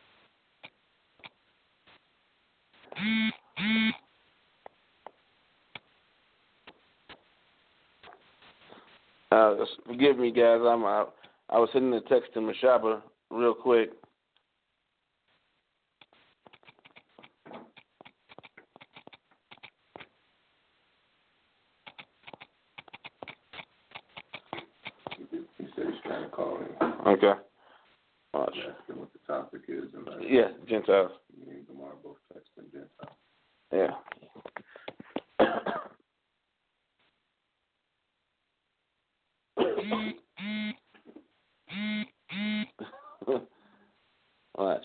Forgive me, guys. I was sending a text to Mashaba real quick. He said he's trying to call him. Okay. Watch. Ask him what the topic is. Yeah, Gentiles. Me and Gamar both texting Gentiles. Yeah. Watch.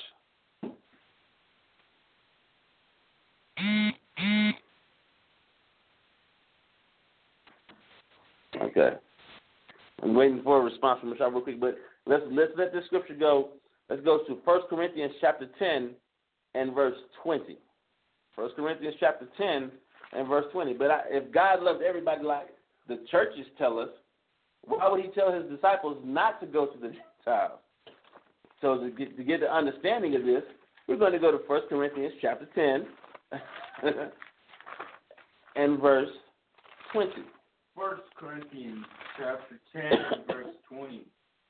Okay. I'm waiting for a response from Michelle real quick, but let's let this scripture go. Let's go to 1 Corinthians chapter 10 and verse 20. 1 Corinthians chapter 10 and verse 20. But if God loved everybody like the churches tell us, why would he tell his disciples not to go to the Gentiles? So to get the understanding of this, we're going to go to 1 Corinthians chapter 10 and verse 20. 1 Corinthians chapter 10 and verse 20.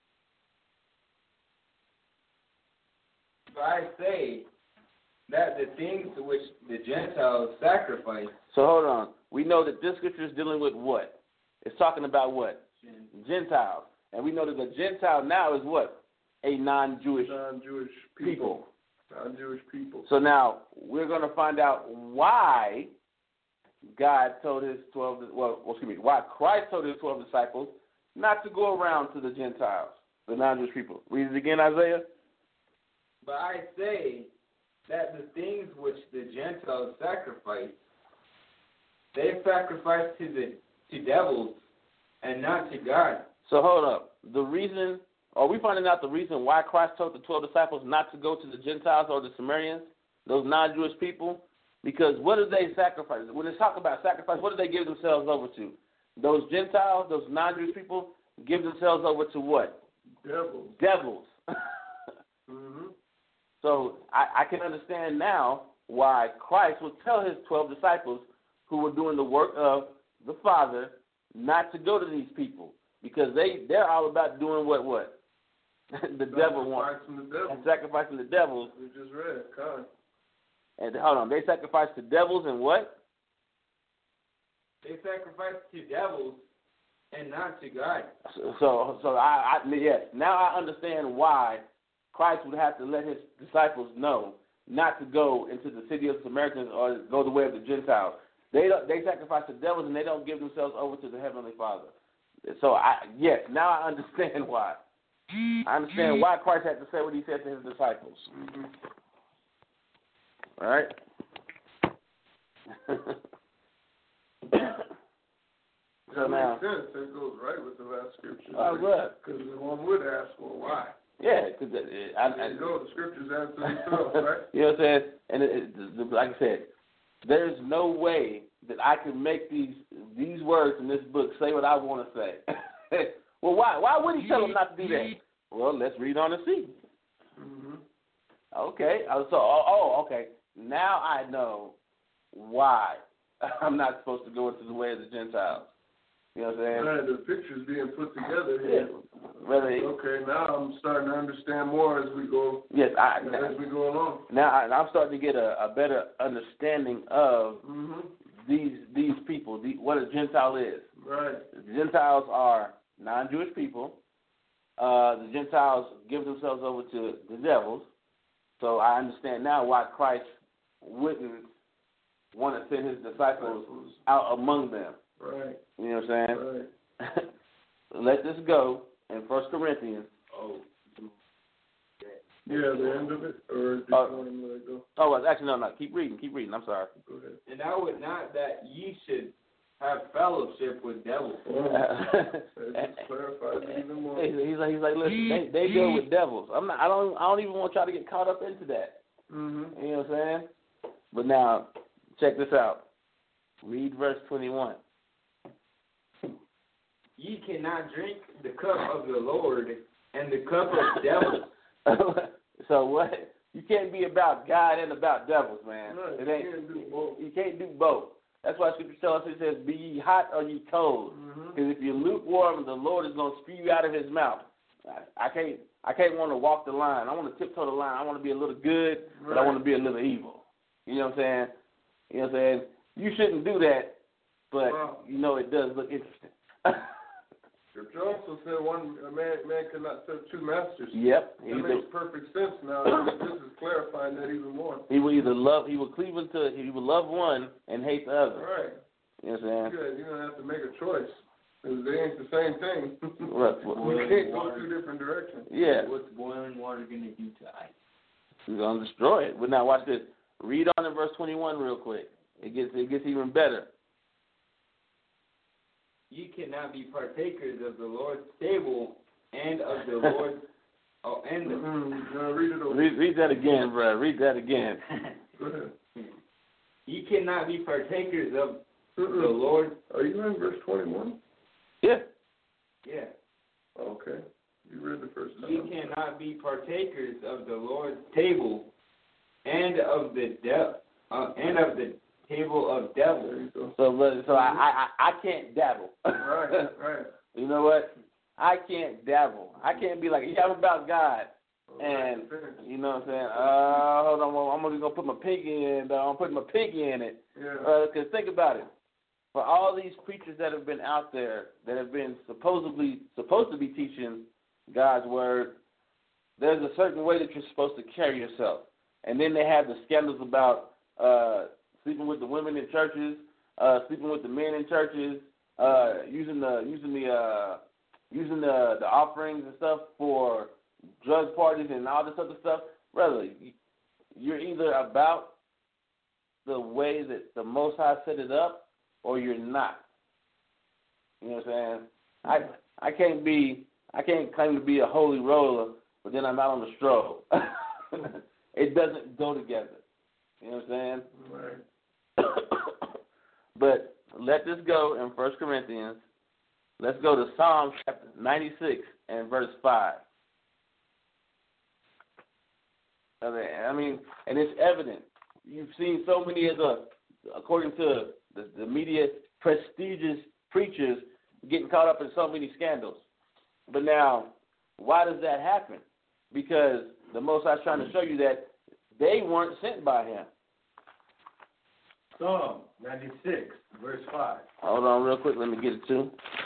But I say that the things which the Gentiles sacrifice. So hold on. We know that this scripture is dealing with what? It's talking about what? Gentiles. And we know that the Gentile now is what? A non-Jewish people. Non-Jewish people. So now we're going to find out why God told his 12, why Christ told his 12 disciples not to go around to the Gentiles, the non-Jewish people. Read it again, Isaiah. But I say that the things which the Gentiles sacrifice, they sacrifice to devils and not to God. So hold up. Are we finding out the reason why Christ told the 12 disciples not to go to the Gentiles or the Samaritans, those non-Jewish people? Because what do they sacrifice? When they talk about sacrifice, what do they give themselves over to? Those Gentiles, those non-Jewish people, give themselves over to what? Devils. Mm-hmm. So I can understand now why Christ would tell his 12 disciples who were doing the work of the Father not to go to these people. Because they're all about doing what? The devil wants. And sacrificing the devils. We just read, God. And hold on, they sacrifice to devils and what? They sacrifice to devils and not to God. So yes. Now I understand why Christ would have to let his disciples know not to go into the city of the Samaritans or go the way of the Gentiles. They sacrifice to devils and they don't give themselves over to the Heavenly Father. So now I understand why. I understand why Christ had to say what he said to his disciples. Mm-hmm. All right? So now, makes sense. That goes right with the last scripture. Oh, good. Because one would ask, well, why? Yeah, because the scriptures answer themselves, right? You know what I'm saying? And like I said, there's no way that I can make these words in this book say what I want to say. Well, why? Why would he tell them not to do that? Well, let's read on and see. Mm-hmm. Okay. Okay. Now I know why I'm not supposed to go into the way of the Gentiles. You know what I'm saying? Right, the picture's being put together here. Yeah. Okay, now I'm starting to understand more as we go. Yes, as we go along. Now I'm starting to get a better understanding of these people, what a Gentile is. Right. The Gentiles are non-Jewish people. The Gentiles give themselves over to the devils. So I understand now why Christ wouldn't want to send his disciples out among them. Right. You know what I'm saying? Right. Let this go in 1 Corinthians. Yeah, the end of it? Or do you want him to let it go? Oh, actually, no. Keep reading. I'm sorry. Go ahead. And I would not that ye should have fellowship with devils. That just clarifies it even more. He's like, listen, they deal with devils. I don't even want y'all to get caught up into that. Mm-hmm. You know what I'm saying? But now, check this out. Read verse 21. Ye cannot drink the cup of the Lord and the cup of devils. So what? You can't be about God and about devils, man. No, you can't do both. You can't do both. That's why Scripture tells us, it says, be ye hot or ye cold. Because if you're lukewarm, the Lord is going to spew you out of his mouth. I can't want to walk the line. I want to tiptoe the line. I want to be a little good, but I want to be a little evil. You know what I'm saying? You know what I'm saying? You shouldn't do that, but, you know, it does look interesting. Scripture also said a man cannot serve two masters. Yep. That makes perfect sense now. This is clarifying that even more. He will cleave unto, he will love one and hate the other. Right. You know what I'm saying? You're going to have to make a choice. Because they ain't the same thing. You can't go two different directions. Yeah. What's boiling water going to do to ice? It's going to destroy it. But now watch this. Read on in verse 21 real quick. It gets even better. Ye cannot be partakers of the Lord's table and of the Lord's. Read it over. Read that again, bro. Read that again. Go ahead. Ye cannot be partakers of the Lord. Are you in verse 21? Yeah. Yeah. Okay. You read the first time. Ye cannot be partakers of the Lord's table and of the table of devils. So I can't dabble. Right. You know what? I can't dabble. I can't be like, yeah, I'm about God. And you know what I'm saying? Hold on, I'm just gonna put my pinky in. I'm putting my pinky in it. Yeah. Because think about it. For all these preachers that have been out there that have been supposed to be teaching God's word, there's a certain way that you're supposed to carry yourself. And then they have the scandals about sleeping with the women in churches, sleeping with the men in churches, using the offerings and stuff for drug parties and all this other stuff. Brother, you're either about the way that the Most High set it up, or you're not. You know what I'm saying? I can't claim to be a holy roller, but then I'm out on the stroll. It doesn't go together. You know what I'm saying? Right. But let this go in 1 Corinthians. Let's go to Psalm chapter 96 and verse 5. I mean, and it's evident. You've seen so many of according to the media, prestigious preachers getting caught up in so many scandals. But now, why does that happen? Because the Most High is trying to show you that they weren't sent by him. Psalm 96, verse 5. Hold on real quick. Let me get it too.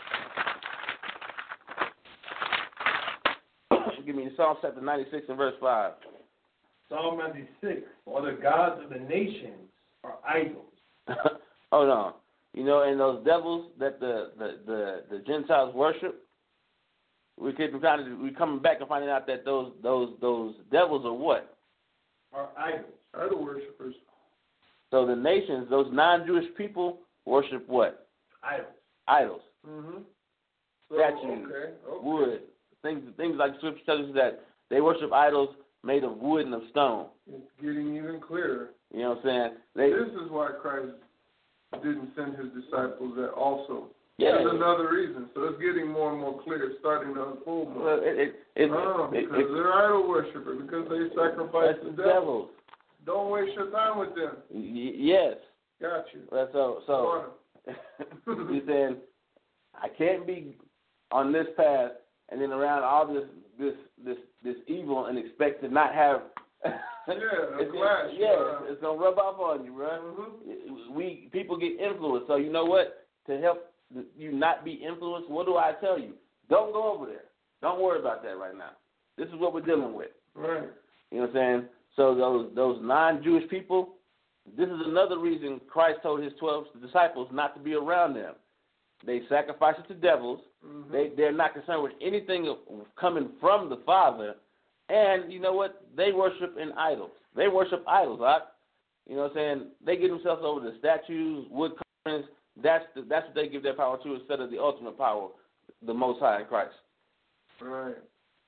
Give me Psalm chapter 96 and verse 5. Psalm 96. All the gods of the nations are idols. Hold on. You know, and those devils that the Gentiles worship, we're coming back and finding out that those devils are what? Are idols. Idol worshippers. So the nations, those non-Jewish people, worship what? Idols. Mm-hmm. Statues, wood, things like Scripture tells us that they worship idols made of wood and of stone. It's getting even clearer. You know what I'm saying? This is why Christ didn't send his disciples that also. Yeah. There's another reason. So it's getting more and more clear, starting to unfold more. Well, because they're idol worshippers, because they sacrifice the devils. Don't waste your time with them. Yes. Got you. Well, so you're saying I can't be on this path and then around all this evil and expect to not have. It's gonna rub off on you, bro. Mm-hmm. People get influenced. So you know what? To help you not be influenced, what do I tell you? Don't go over there. Don't worry about that right now. This is what we're dealing with. Right. You know what I'm saying? So those non-Jewish people, this is another reason Christ told his 12 disciples not to be around them. They sacrifice it to devils. Mm-hmm. They're not concerned with anything coming from the Father. And you know what? They worship in idols. They worship idols, right? You know what I'm saying? They give themselves over to statues, wood carvings. That's what they give their power to instead of the ultimate power, the Most High in Christ. Right.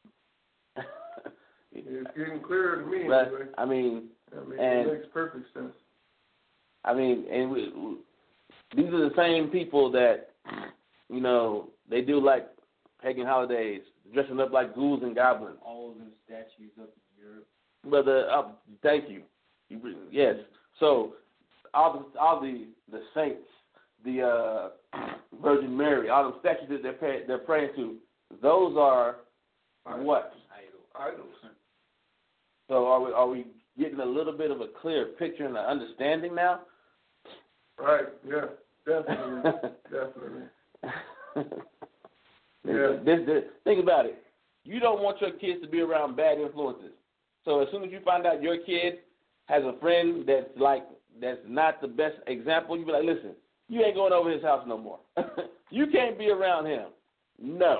It's getting clearer to me. But, anyway. I mean, it makes perfect sense. I mean, and these are the same people that, you know, They do like pagan holidays, dressing up like ghouls and goblins. All of them statues up in Europe. Brother, thank you. Yes. So all the saints, the Virgin Mary, all the statues that they're praying to, those are what? Idols. So are we getting a little bit of a clear picture and an understanding now? Right. Yeah. Definitely. Yeah. Think about it. You don't want your kids to be around bad influences. So as soon as you find out your kid has a friend that's not the best example, you be like, listen, you ain't going over his house no more. You can't be around him. No.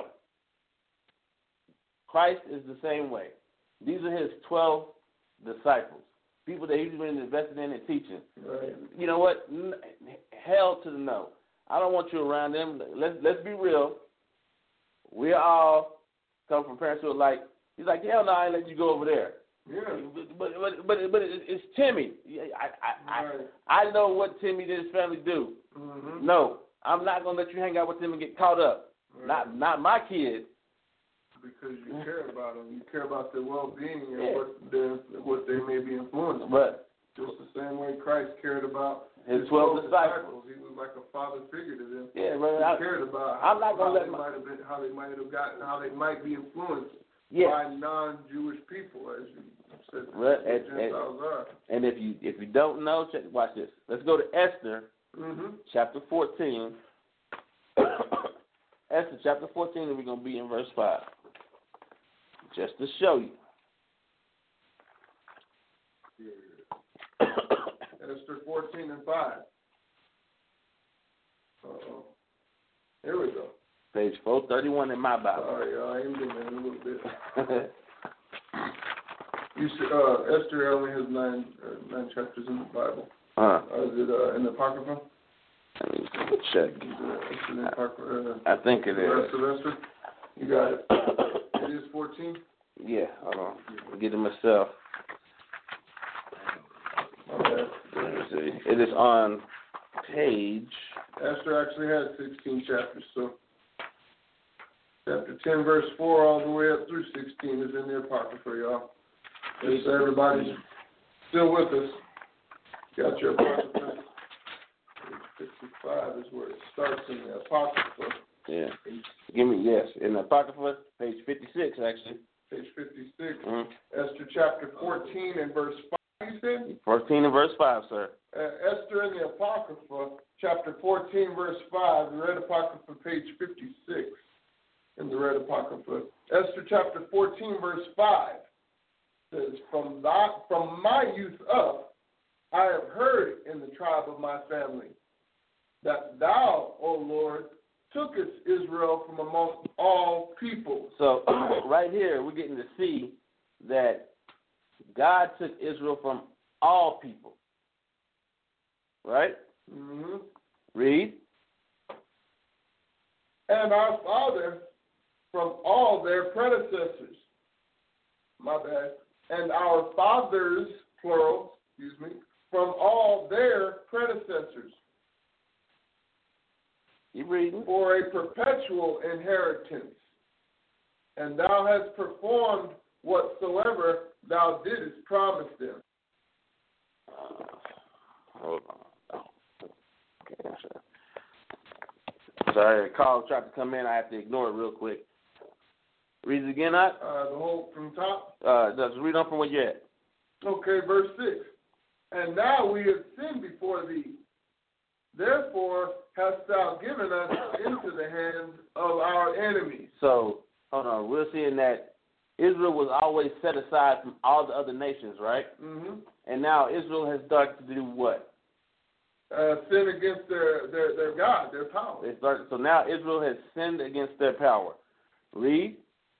Christ is the same way. These are his 12 disciples, people that he's been invested in and teaching. Right. You know what? Hell to the no. I don't want you around them. Let's be real. We all come from parents who are like, he's like, hell no, I ain't let you go over there. Yeah. But it's Timmy. I know what Timmy and his family do. Mm-hmm. No, I'm not gonna let you hang out with them and get caught up. Right. Not my kid. Because you care about them. You care about their well-being and what they may be influenced. But just the same way Christ cared about his 12 disciples. He was like a father figure to them. Yeah, brother. He cared about how they might be influenced by non-Jewish people, as you said. Gentiles are. And if you don't know, watch this. Let's go to Esther, chapter 14. Esther chapter 14, and we're going to be in verse 5. Just to show you. Esther 14 and 5. Uh-oh. Here we go. Page 431 in my Bible. Sorry, I am doing it a little bit. You said Esther only has nine chapters in the Bible. Is it in the Apocrypha? Let me check. I think it is. The rest of Esther? You got it. It is 14? Yeah, hold on. I'll get it myself. Okay. Let me see. It is on page. Esther actually has 16 chapters, so chapter 10, verse 4, all the way up through 16 is in the Apocrypha, y'all. Just so everybody's still with us. Got your Apocrypha. 55 is where it starts in the Apocrypha. Yeah. In the Apocrypha, page 56, actually. Page 56. Esther chapter 14 and verse 5, you said? 14 and verse 5, sir. Esther in the Apocrypha, chapter 14, verse 5, the Red Apocrypha, page 56 in the Red Apocrypha. Esther chapter 14, verse 5 says, From my youth up, I have heard in the tribe of my family that thou, O Lord, tookest Israel from among all people. So right here, we're getting to see that God took Israel from all people. Right? Mm-hmm. Read. And our father from all their predecessors. My bad. And our fathers, plural, from all their predecessors. You reading? For a perpetual inheritance. And thou hast performed whatsoever thou didst promise them. Hold on. Okay, sorry, a call tried to come in. I have to ignore it real quick. Read it again, Ot? The whole from top? Just read on from where you're at. Okay, verse 6. And now we have sinned before thee. Therefore hast thou given us into the hands of our enemies. So, hold on. We're seeing that Israel was always set aside from all the other nations, right? Mm-hmm. And now Israel has started to do what? Sin against their God, their power. So now Israel has sinned against their power. Read.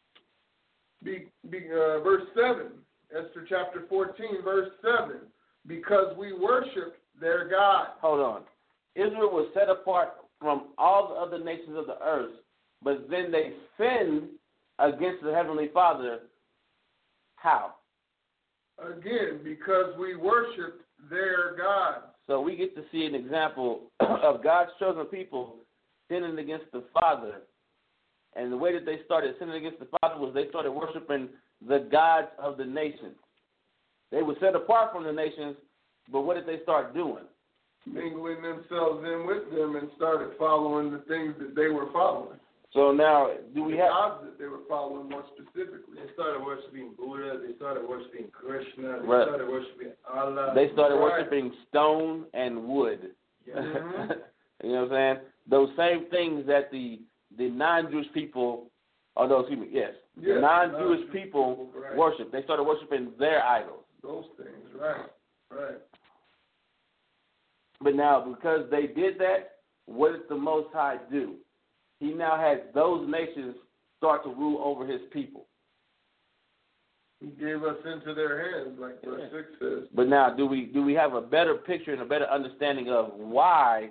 Verse 7, Esther chapter 14, verse 7. Because we worshiped their God. Hold on. Israel was set apart from all the other nations of the earth, but then they sinned against the Heavenly Father. How? Again, because we worshiped their God. So we get to see an example of God's chosen people sinning against the Father And the way that they started sinning against the Father was they started worshiping the gods of the nations. They were set apart from the nations, but what did they start doing? Mingling themselves in with them and started following the things that they were following. So now, do we have gods that they were following more specifically? They started worshiping Buddha. They started worshiping Krishna. They Right. started worshiping Allah. They started Right. worshiping stone and wood. Yeah. Mm-hmm. You know what I'm saying? Those same things that the non-Jewish people, the non-Jewish people right. worship. They started worshiping their idols. Those things, right. But now, because they did that, what did the Most High do? He now had those nations start to rule over his people. He gave us into their hands, like verse 6 says. But now, do we have a better picture and a better understanding of why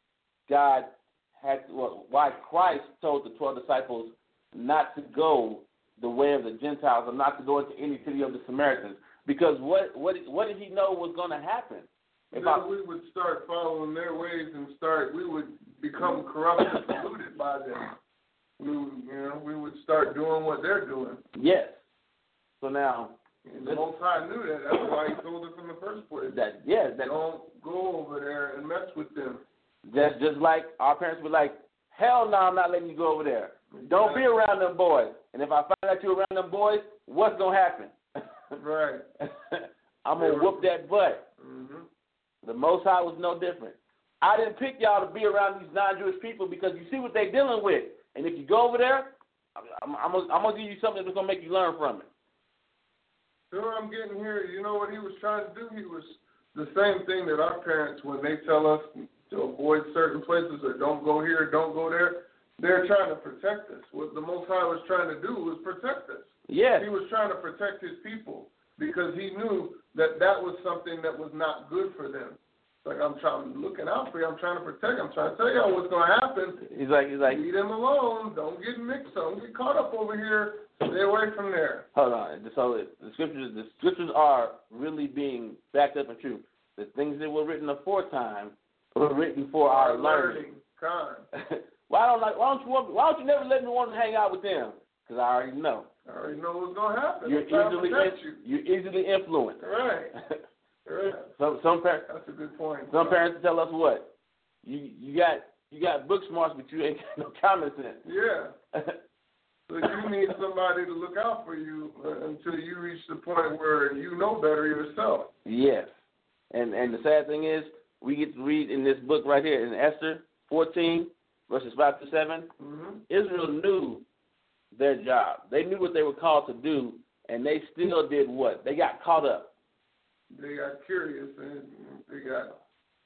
why Christ told the 12 disciples not to go the way of the Gentiles or not to go into any city of the Samaritans? Because what did he know was going to happen? We would start following their ways and we would become corrupt and polluted by them. We would start doing what they're doing. Yes. So now, and the Most High knew that. That's why he told us in the first place. Don't go over there and mess with them. Just like our parents were like, hell no, I'm not letting you go over there. Don't be around them boys. And if I find out you're around them boys, what's going to happen? Right. I'm going to whoop that butt. Mm-hmm. The Most High was no different. I didn't pick y'all to be around these non-Jewish people because you see what they're dealing with. And if you go over there, I'm going to give you something that's going to make you learn from it. Sure, I'm getting here. You know what he was trying to do? He was the same thing that our parents, when they tell us to avoid certain places or don't go here, don't go there, they're trying to protect us. What the Most High was trying to do was protect us. Yes. He was trying to protect his people because he knew that was something that was not good for them. Like, I'm looking out for you. I'm trying to protect you. I'm trying to tell y'all what's going to happen. He's like, leave them alone. Don't get mixed up. Don't get caught up over here. Stay away from there. Hold on. So the scriptures are really being backed up and true. The things that were written aforetime were written for our learning. Why don't you never let me want to hang out with them? Because I already know. I already know what's going to happen. You're easily influenced. Right. Right. Some parents. That's a good point. Some parents tell us what you got book smarts, but you ain't got no common sense. Yeah. So you need somebody to look out for you until you reach the point where you know better yourself. Yes. And the sad thing is, we get to read in this book right here in Esther 14 verses 5 to 7. Mm-hmm. Israel knew their job. They knew what they were called to do, and they still did what? They got caught up. They got curious and they got,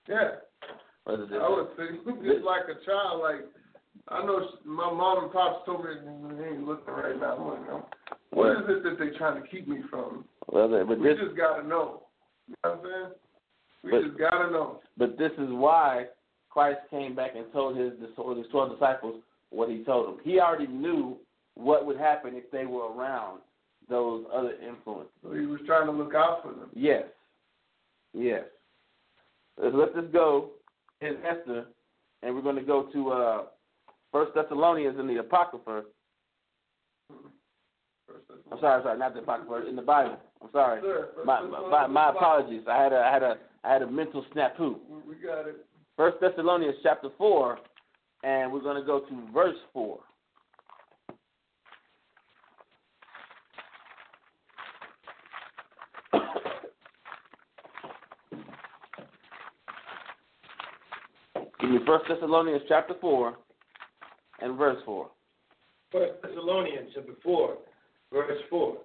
I would say, just like a child. Like, I know my mom and pops told me, they ain't looking right now. I'm like, what is it that they're trying to keep me from? Well, we just got to know. You know what I'm saying? We just got to know. But this is why Christ came back and told his 12 disciples what he told them. He already knew what would happen if they were around those other influences. So he was trying to look out for them. Yes. Let's just go in Esther, and we're going to go to 1 Thessalonians in the Apocrypha. I'm sorry, not the Apocrypha, in the Bible. I'm sorry. Sure. My apologies. I had a mental snafu. We got it. 1 Thessalonians chapter 4, and we're going to go to verse 4. Give me 1 Thessalonians chapter 4 and verse 4. 1 Thessalonians chapter 4, verse 4.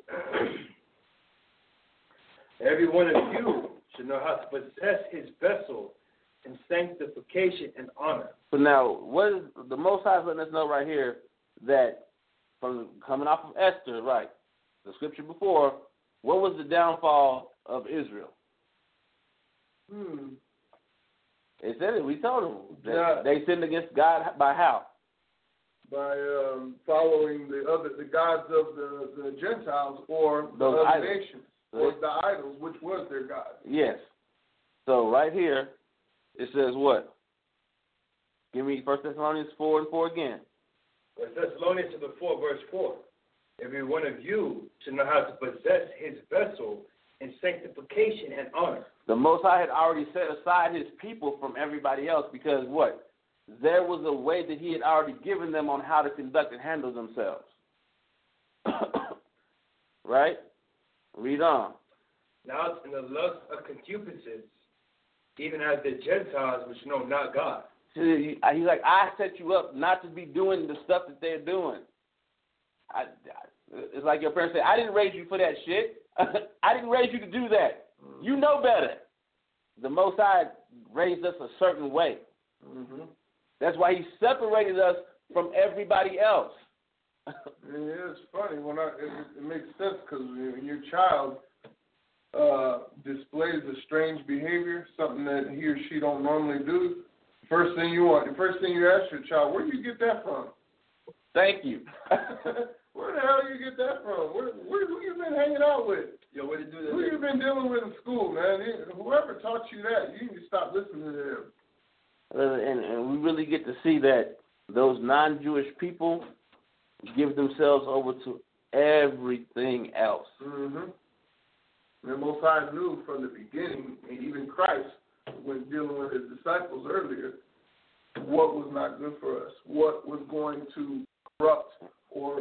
Every one of you should know how to possess his vessel in sanctification and honor. So now, what is the Most High is letting us know right here that from coming off of Esther, right, the scripture before, what was the downfall of Israel? They said it. We told them. They sinned against God by how? By following the gods of the Gentiles or the Those other idols. nations, or the idols, which was their God. Yes. So right here, it says what? Give me 1 Thessalonians 4 and 4 again. Thessalonians 4, verse 4. Every one of you should know how to possess his vessel in sanctification and honor. The Most High had already set aside his people from everybody else because what? There was a way that he had already given them on how to conduct and handle themselves. Right? Read on. Now in the lust of concupiscence, even as the Gentiles which know not God. He's like, I set you up not to be doing the stuff that they're doing. It's like your parents say, I didn't raise you for that shit. I didn't raise you to do that. You know better. The Most High raised us a certain way. Mm-hmm. That's why he separated us from everybody else. It's funny. It makes sense because when your child displays a strange behavior, something that he or she don't normally do, the first thing you ask your child, where do you get that from? Thank you. Where the hell do you get that from? Who you been hanging out with? Yo, what to do that? Who you been dealing with in school, man? Whoever taught you that, you need to stop listening to them. And we really get to see that those non-Jewish people give themselves over to everything else. Mm-hmm. The Most High knew from the beginning, and even Christ, when dealing with his disciples earlier, what was not good for us, what was going to corrupt or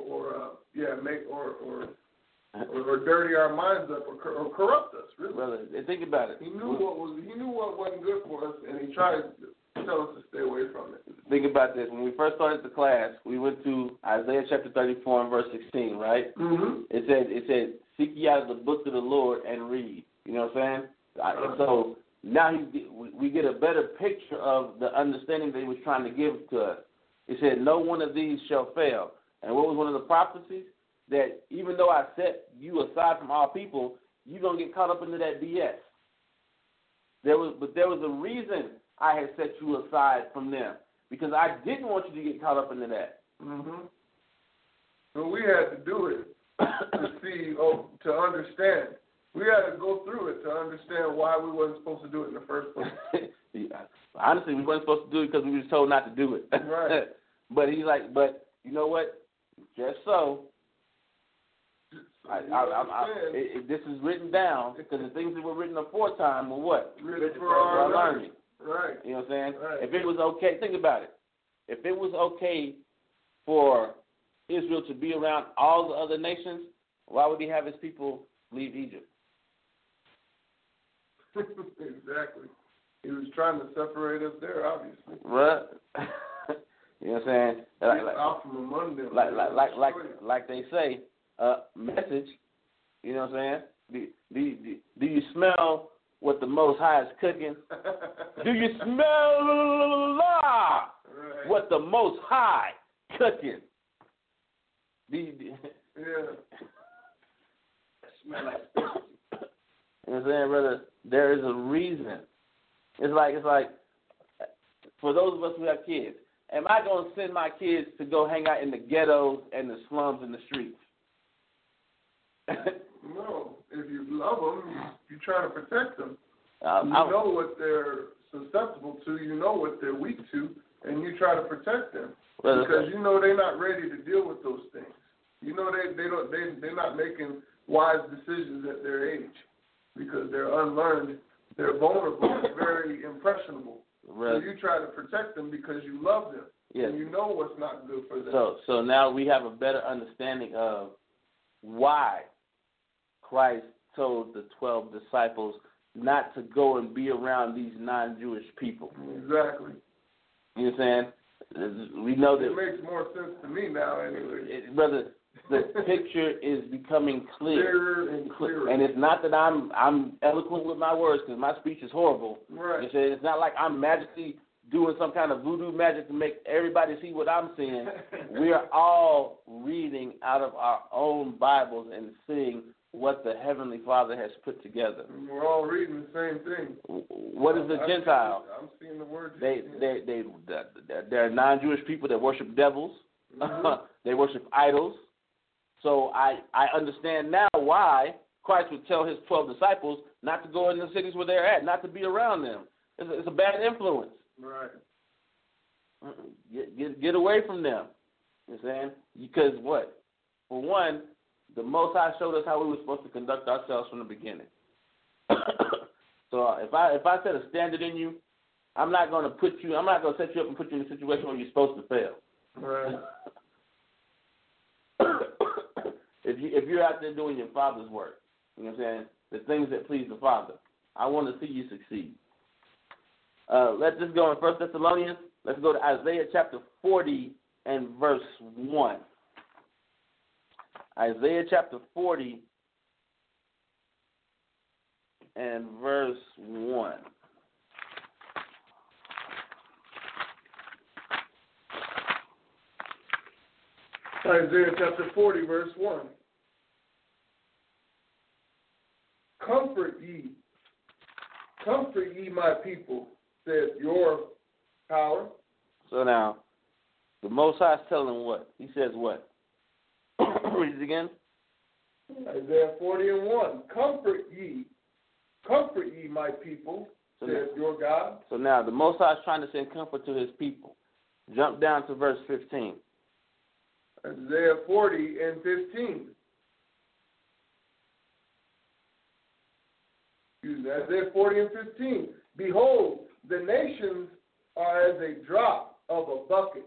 dirty our minds up or corrupt us. Really, brother, think about it. He knew what wasn't good for us, and he tried to tell us to stay away from it. Think about this. When we first started the class, we went to Isaiah chapter 34 and verse 16, right? Mm-hmm. It said, seek ye out of the book of the Lord and read. You know what I'm saying? So now we get a better picture of the understanding that he was trying to give to us. It said, no one of these shall fail. And what was one of the prophecies? That even though I set you aside from all people, you're going to get caught up into that BS. There was a reason I had set you aside from them, because I didn't want you to get caught up into that. Mm-hmm. So we had to do it to understand. We had to go through it to understand why we wasn't supposed to do it in the first place. Honestly, we weren't supposed to do it because we were told not to do it. Right. But he's like, but you know what? Just so. This is written down because the things that were written aforetime were what? Written for our learning. Right. You know what I'm saying? Right. If it was okay, think about it. If it was okay for Israel to be around all the other nations, why would he have his people leave Egypt? Exactly. He was trying to separate us there, obviously. Right. You know what I'm saying? Out from among them. Like they say, message. You know what I'm saying? Do you smell what the Most High is cooking? Do you smell what the Most High cooking? Yeah. Smell like you know what I'm saying, brother? There is a reason. It's like for those of us who have kids, am I going to send my kids to go hang out in the ghettos and the slums and the streets? No. If you love them, you try to protect them. You know what they're susceptible to, you know what they're weak to, and you try to protect them. Because you know they're not ready to deal with those things. You know they're not making wise decisions at their age because they're unlearned, they're vulnerable, very impressionable. Right. So you try to protect them because you love them. Yes. And you know what's not good for them. So now we have a better understanding of why Christ told the 12 disciples not to go and be around these non-Jewish people. Exactly. You know what I'm saying? We know that it makes more sense to me now anyway. Brother, the picture is becoming clearer and clearer. And it's not that I'm eloquent with my words because my speech is horrible. Right. It's not like I'm magically doing some kind of voodoo magic to make everybody see what I'm seeing. We are all reading out of our own Bibles and seeing what the Heavenly Father has put together. We're all reading the same thing. What is a Gentile? I'm seeing the word. They're non-Jewish people that worship devils. Mm-hmm. They worship idols. So I understand now why Christ would tell his 12 disciples not to go in the cities where they're at, not to be around them. It's a bad influence. Right. Get away from them. You know what I'm saying? Because what? For one, the Most High showed us how we were supposed to conduct ourselves from the beginning. So if I set a standard in you, I'm not going to set you up and put you in a situation where you're supposed to fail. Right. If you're out there doing your Father's work, you know what I'm saying, the things that please the Father, I want to see you succeed. Let's just go in 1 Thessalonians. Let's go to Isaiah chapter 40 and verse 1. Isaiah chapter 40 and verse 1. Isaiah chapter 40, verse 1. Comfort ye my people, says your power. So now, the Most High is telling what? He says what? Read it again. Isaiah 40 and 1. Comfort ye my people, says your God. So now, the Most High is trying to send comfort to his people. Jump down to verse 15. Isaiah 40 and 15. Isaiah 40 and 15. Behold, the nations are as a drop of a bucket,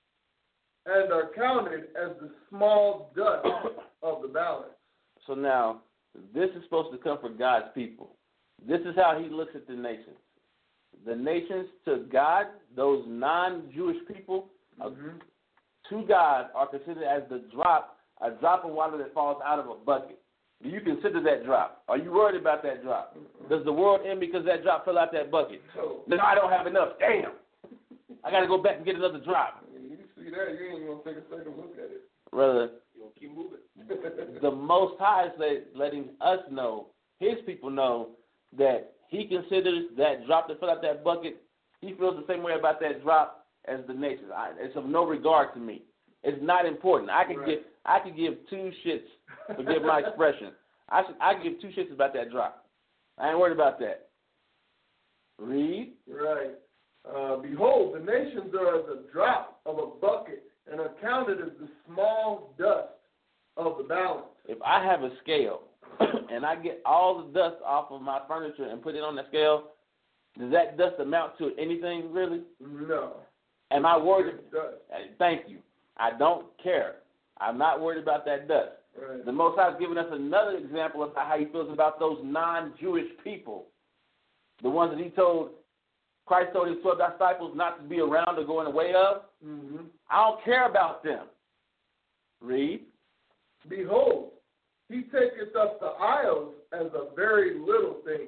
and are counted as the small dust of the balance. So now, this is supposed to comfort God's people. This is how he looks at the nations. The nations to God, those non-Jewish people, to God are considered as a drop of water that falls out of a bucket. Do you consider that drop? Are you worried about that drop? Does the world end because that drop fell out that bucket? No, I don't have enough. Damn. I got to go back and get another drop. You see that, you ain't going to take a second look at it. Brother, You'll keep moving. the Most High is letting us know, his people know, that he considers that drop that fell out that bucket, he feels the same way about that drop as the nations. It's of no regard to me. It's not important. I could give two shits, forgive my expression. I could give two shits about that drop. I ain't worried about that. Read. Right. Behold, the nations are as a drop of a bucket and are counted as the small dust of the balance. If I have a scale and I get all the dust off of my furniture and put it on the scale, does that dust amount to anything really? No. Am I worried? Dust. Thank you. I don't care. I'm not worried about that dust. Right. The Most High has given us another example about how he feels about those non-Jewish people. The ones that Christ told his 12 disciples not to be around or go in the way of. I don't care about them. Read. Behold, he taketh up the isles as a very little thing.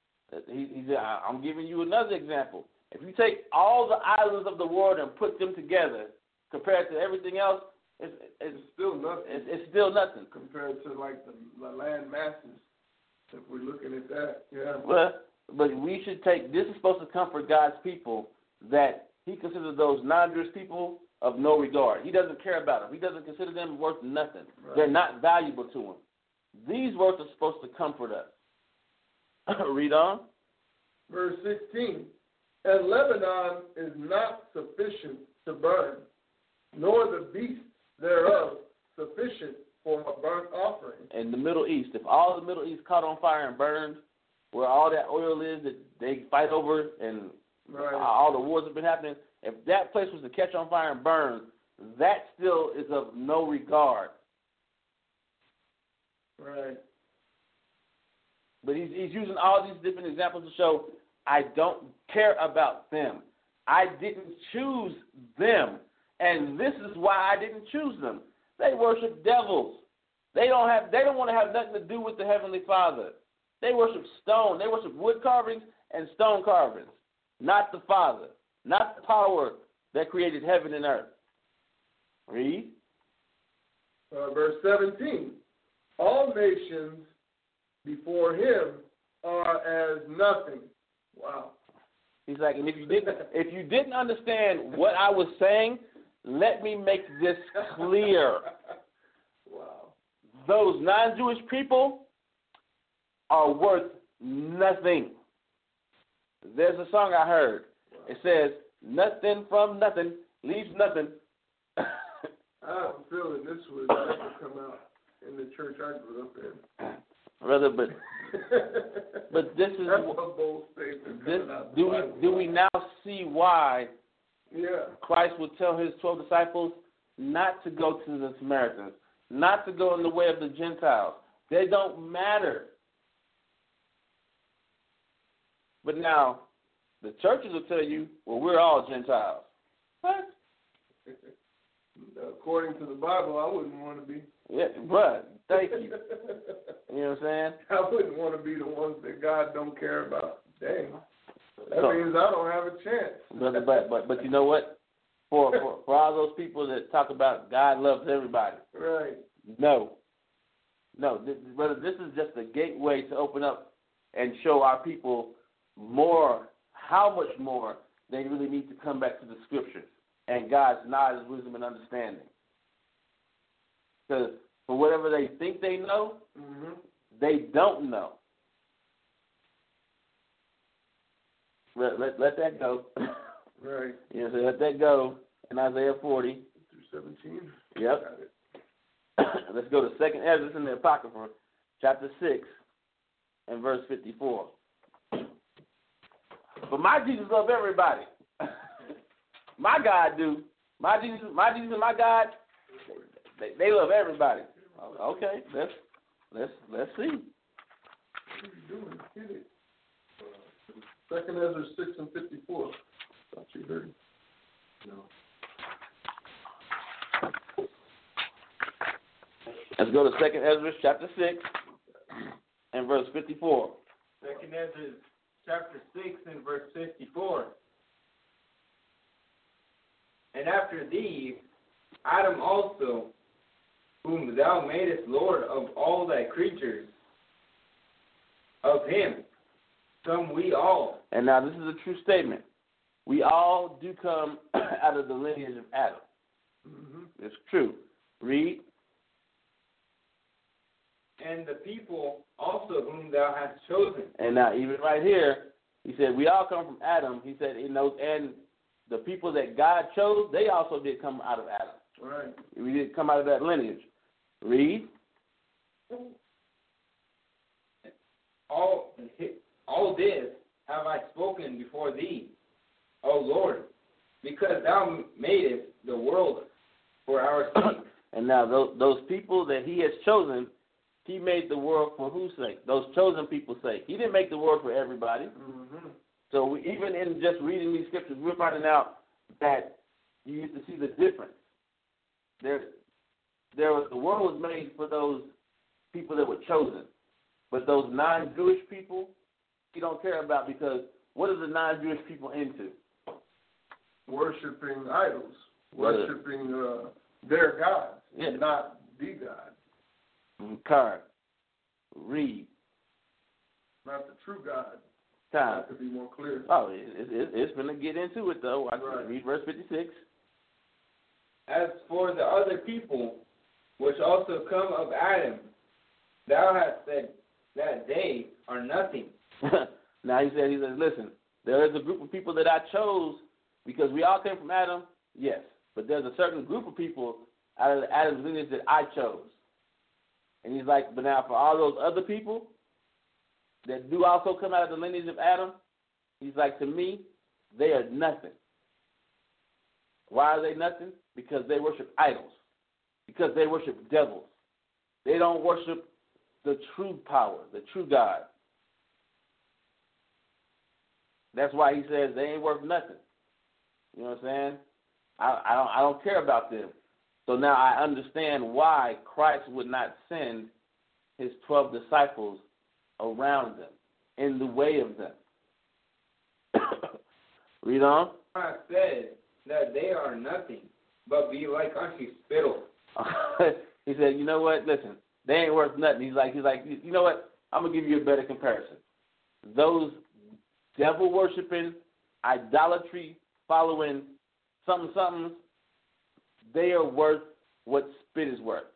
I'm giving you another example. If you take all the islands of the world and put them together, compared to everything else, it's still nothing. It's still nothing compared to like the land masses. If we're looking at that, yeah. Well, but we should take. This is supposed to comfort God's people that he considers those non-Jewish people of no regard. He doesn't care about them. He doesn't consider them worth nothing. Right. They're not valuable to him. These words are supposed to comfort us. Read on. Verse 16. And Lebanon is not sufficient to burn, nor the beasts thereof sufficient for a burnt offering. In the Middle East, if all the Middle East caught on fire and burned, where all that oil is that they fight over and all the wars have been happening, if that place was to catch on fire and burn, that still is of no regard. Right. But he's using all these different examples to show I don't care about them. I didn't choose them. And this is why I didn't choose them. They worship devils. They don't want to have nothing to do with the Heavenly Father. They worship stone. They worship wood carvings and stone carvings, not the Father, not the power that created heaven and earth. Read. Verse 17. All nations before him are as nothing. Wow. He's like, and if you didn't understand what I was saying, let me make this clear. Wow. Those non-Jewish people are worth nothing. There's a song I heard. It says, nothing from nothing leaves nothing. I have a feeling this would never come out in the church I grew up in. Brother, but this is that's a bold statement. Do we now see why yeah. Christ would tell his 12 disciples not to go to the Samaritans, not to go in the way of the Gentiles? They don't matter. But now, the churches will tell you, well, we're all Gentiles. What? According to the Bible, I wouldn't want to be. Yeah, bruh, thank you. You know what I'm saying? I wouldn't want to be the ones that God don't care about. Dang. That means I don't have a chance. Brother, but you know what? For all those people that talk about God loves everybody. Right. No, brother, this is just a gateway to open up and show our people more, how much more they really need to come back to the Scriptures and God's knowledge, wisdom, and understanding. Because for whatever they think they know, they don't know. Let that go. Right. You know, so let that go in Isaiah 40. Through 17. Yep. Let's go to 2nd Ezra in the Apocrypha, chapter 6, and verse 54. But my Jesus loves everybody. My God do. My Jesus and my God, they love everybody. Okay, let's see. What are you doing? Hit it. 2nd Ezra 6 and 54. Thought you heard. No. Let's go to 2nd Ezra chapter 6 and verse 54. 2nd Ezra chapter 6 and verse 54. And after thee, Adam also, whom thou madest Lord of all thy creatures, of him come we all. And now this is a true statement. We all do come out of the lineage of Adam. It's true. Read. And the people also whom thou hast chosen. And now even right here, he said we all come from Adam. He said, and the people that God chose, they also did come out of Adam. Right. We did come out of that lineage. Read. All this have I spoken before thee, O Lord, because thou madest the world for our sake. And now those people that he has chosen, he made the world for whose sake? Those chosen people's sake. He didn't make the world for everybody. So even in just reading these scriptures, we're finding out that you used to see the difference. The world was made for those people that were chosen. But those non-Jewish people, he don't care about, because what are the non-Jewish people into? Worshipping idols. Worshipping their gods, not the God. Card. Read. Not the true God. Time. That could be more clear. Oh, it's going to get into it, though. Right. Read verse 56. As for the other people, which also come of Adam, thou hast said that they are nothing. Now he says, listen, there is a group of people that I chose because we all came from Adam, yes. But there's a certain group of people out of Adam's lineage that I chose. And he's like, but now for all those other people that do also come out of the lineage of Adam, he's like, to me, they are nothing. Why are they nothing? Because they worship idols. Because they worship devils. They don't worship the true power, the true God. That's why he says they ain't worth nothing. You know what I'm saying? I don't care about them. So now I understand why Christ would not send his 12 disciples around them, in the way of them. Read on. I said that they are nothing, but be like unto spittle. He said, you know what? Listen, they ain't worth nothing. He's like, you know what? I'm gonna give you a better comparison. Those devil worshiping, idolatry following something, they are worth what spit is worth.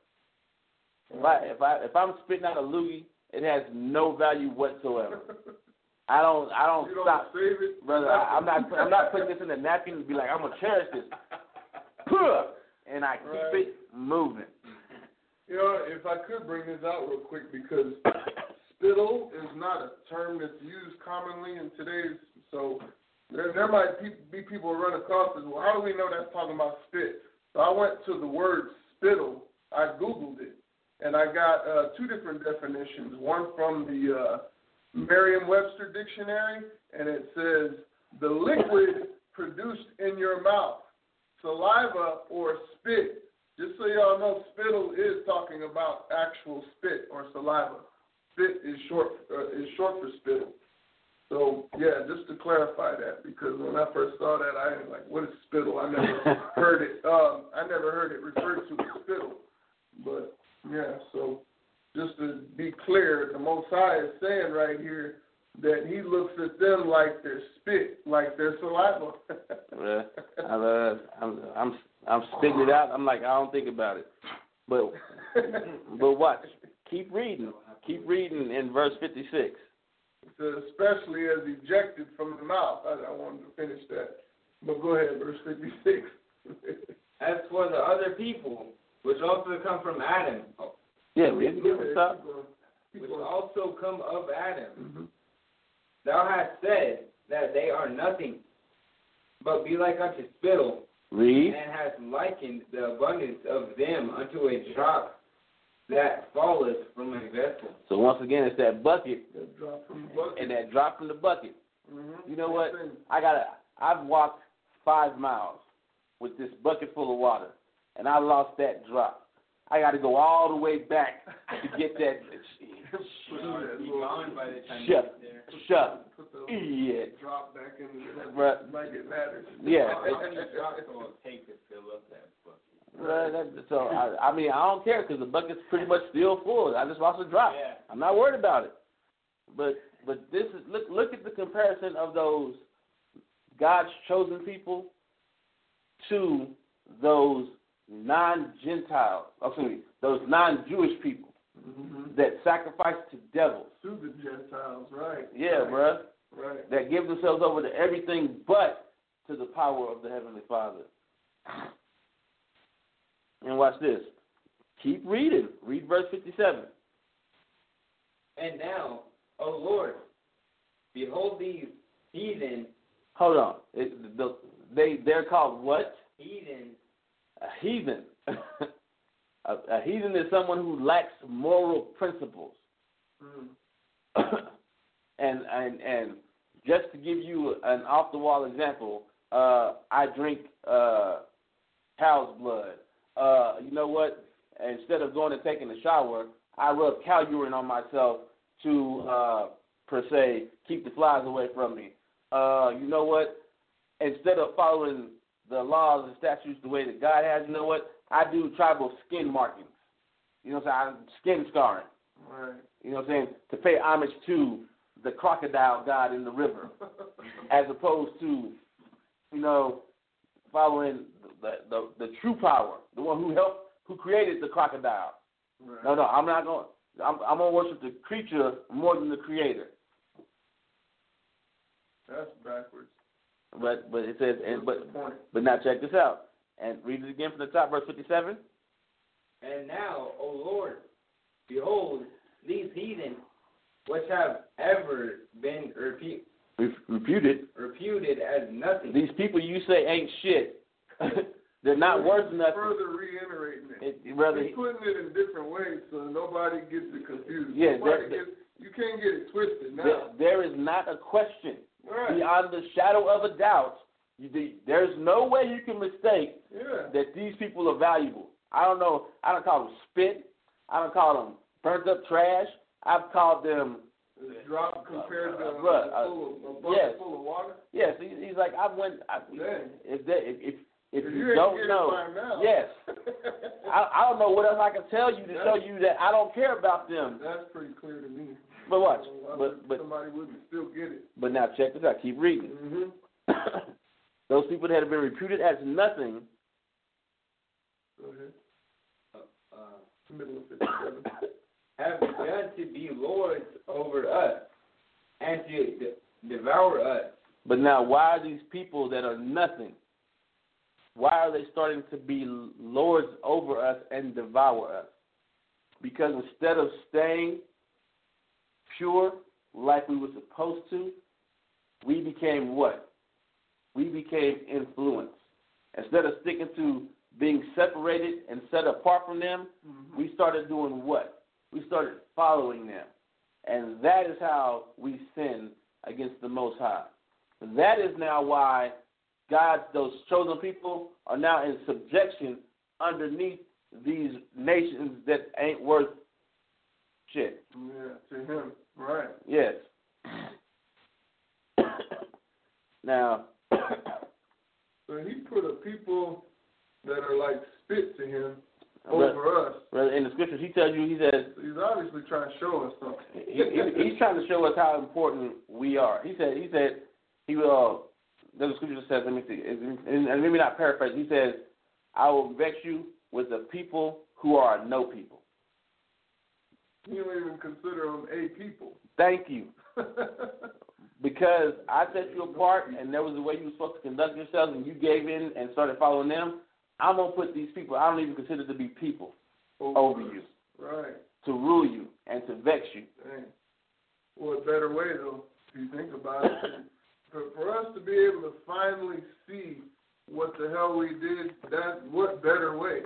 If I'm spitting out a loogie, it has no value whatsoever. I don't stop, save it, brother. I'm not putting this in a napkin and be like, I'm gonna cherish this. and I keep it moving. You know, if I could bring this out real quick, because spittle is not a term that's used commonly in today's, so there might be people who run across this. Well, how do we know that's talking about spit? So I went to the word spittle, I Googled it, and I got two different definitions. One from the Merriam-Webster dictionary, and it says, the liquid produced in your mouth, saliva or spit. Just so y'all know, spittle is talking about actual spit or saliva. Spit is short for spittle. So, yeah, just to clarify that, because when I first saw that, I was like, what is spittle? I never heard it. I never heard it referred to as spittle. But, yeah, so just to be clear, the Most High is saying right here that he looks at them like they're spit, like they're saliva. I'm spitting it out. I'm like, I don't think about it. But watch. Keep reading. Keep reading in verse 56. It says, especially as ejected from the mouth. I wanted to finish that. But go ahead, verse 56. As for the other people, which also come from Adam. Yeah, read it again. Stop. Which also come of Adam. Mm-hmm. Thou hast said that they are nothing, but be like unto spittle. Read. And hast likened the abundance of them unto a drop that falleth from a vessel. So once again, it's that bucket, That drop from the bucket. and that drop from the bucket. Mm-hmm. You know what? I've walked 5 miles with this bucket full of water, and I lost that drop. I got to go all the way back to get that. Gone by the time Shut. Put the Idiot. drop back in the Right. like it matters. Yeah. take to fill up that bucket. So I mean, I don't care because the bucket's pretty much still full. I just lost a drop. Yeah. I'm not worried about it. But this is look at the comparison of those God's chosen people to those non-Gentiles. Those non-Jewish people that sacrifice to devils. To the Gentiles, right. Yeah, right. bruh. Right. That give themselves over to everything but to the power of the Heavenly Father. And watch this. Keep reading. Read verse 57. And now, O Lord, behold these heathen. Hold on. They're called what? Heathen. A heathen. A heathen is someone who lacks moral principles. And just to give you an off-the-wall example, I drink cow's blood. You know what? Instead of going and taking a shower, I rub cow urine on myself to, per se, keep the flies away from me. You know what? Instead of following the laws and statutes the way that God has, you know what? I do tribal skin markings. You know what I'm saying? Skin scarring. Right. You know what I'm saying? To pay homage to the crocodile god in the river, as opposed to, you know, following the true power, the one who created the crocodile. Right. No, I'm not going. I'm gonna worship the creature more than the creator. That's backwards. But it says, but now check this out, and read it again from the top, verse 57. And now, O Lord, behold these heathen, which have ever been reputed as nothing. These people you say ain't shit. They're not worth nothing. Further reiterating it. He's putting it in different ways so nobody gets it confused. Yeah, you can't get it twisted now. There is not a question. Right. Beyond the shadow of a doubt, there's no way you can mistake that these people are valuable. I don't know. I don't call them spit. I don't call them burnt up trash. I've called them a drop compared to a bucket full of water. Yes, he's like if you don't get know, it by now. yes. I don't know what else I can tell you to show you that I don't care about them. That's pretty clear to me. But watch. But somebody wouldn't still get it. But now check this out. Keep reading. Mm-hmm. Those people that have been reputed as nothing. Go ahead. Middle of 57. Have begun to be lords over us and to devour us. But now, why are these people that are nothing why are they starting to be lords over us and devour us? Because instead of staying pure like we were supposed to, we became what? We became influenced. Instead of sticking to being separated and set apart from them, we started doing what? We started following them. And that is how we sin against the Most High. That is now why those chosen people are now in subjection underneath these nations that ain't worth shit. Yeah, to him, right. Yes. Now, so he put a people that are like spit to him over us. In the scriptures, he tells you, he says, he's obviously trying to show us something. he's trying to show us how important we are. He said he will. The scripture says, let me see, and let me not paraphrase. He says, I will vex you with the people who are no people. You don't even consider them a people. Thank you. Because I set you apart, and there was a way you were supposed to conduct yourselves, and you gave in and started following them. I'm going to put these people I don't even consider to be people over you. Right. To rule you and to vex you. Dang. Well, a better way, though, if you think about it. For us to be able to finally see what the hell we did, what better way?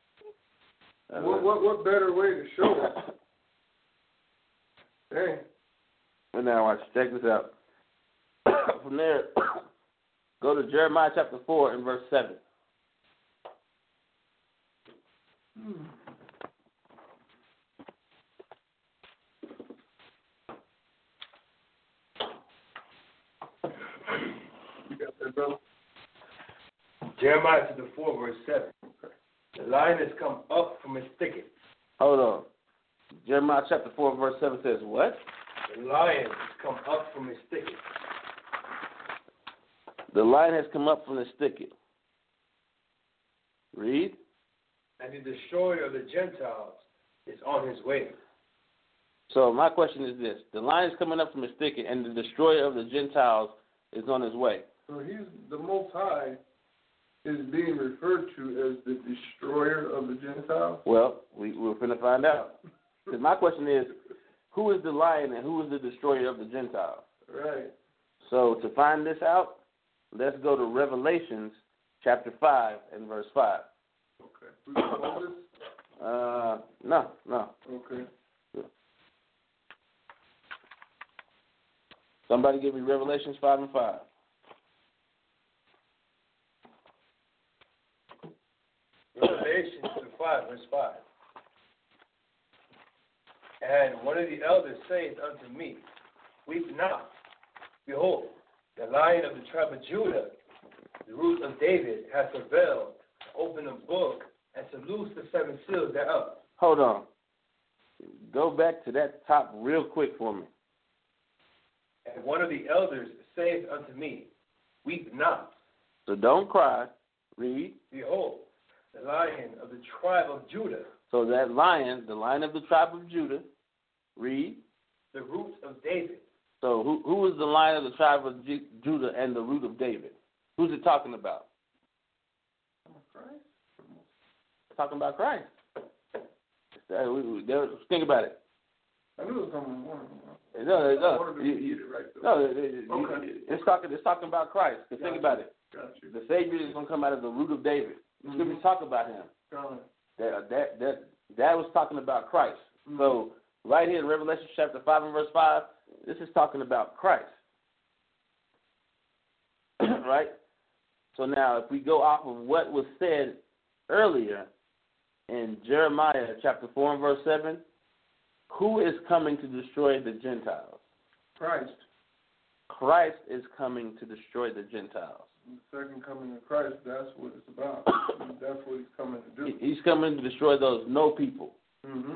What better way to show us? Dang. And now watch, check this out. From there, go to Jeremiah chapter 4 and verse 7. You got that, brother? Jeremiah chapter 4, verse 7. The lion has come up from his thicket. Hold on. Jeremiah chapter 4, verse 7 says what? The lion has come up from his thicket. The lion has come up from his thicket. Read. And the destroyer of the Gentiles is on his way. So my question is this. The lion is coming up from his thicket, and the destroyer of the Gentiles is on his way. So he's the Most High is being referred to as the destroyer of the Gentiles? Well, we're going to find out. Because my question is, who is the lion and who is the destroyer of the Gentiles? Right. So to find this out, let's go to Revelations chapter 5 and verse 5. Okay. We can hold this? No. Okay. Somebody give me Revelations 5 and 5. Revelation 5, verse 5. And one of the elders saith unto me, Weep not. Behold, the Lion of the tribe of Judah, the root of David, hath prevailed to open a book and to loose the 7 seals thereof. Hold on. Go back to that top real quick for me. And one of the elders saith unto me, Weep not. So don't cry. Read. Behold, the Lion of the tribe of Judah. So that lion, the Lion of the tribe of Judah, read. The root of David. So who is the Lion of the tribe of Judah and the root of David? Who's it talking about? Christ. It's talking about Christ. Think about it. I knew it was someone. It's talking about Christ. Think about it. The Savior is going to come out of the root of David. The scriptures talk about him. That was talking about Christ. So right here in Revelation chapter 5 and verse 5, this is talking about Christ. Right? So now if we go off of what was said earlier in Jeremiah chapter 4 and verse 7, who is coming to destroy the Gentiles? Christ. Christ is coming to destroy the Gentiles. The second coming of Christ, that's what it's about. That's what he's coming to do. He's coming to destroy those no people. Mm-hmm.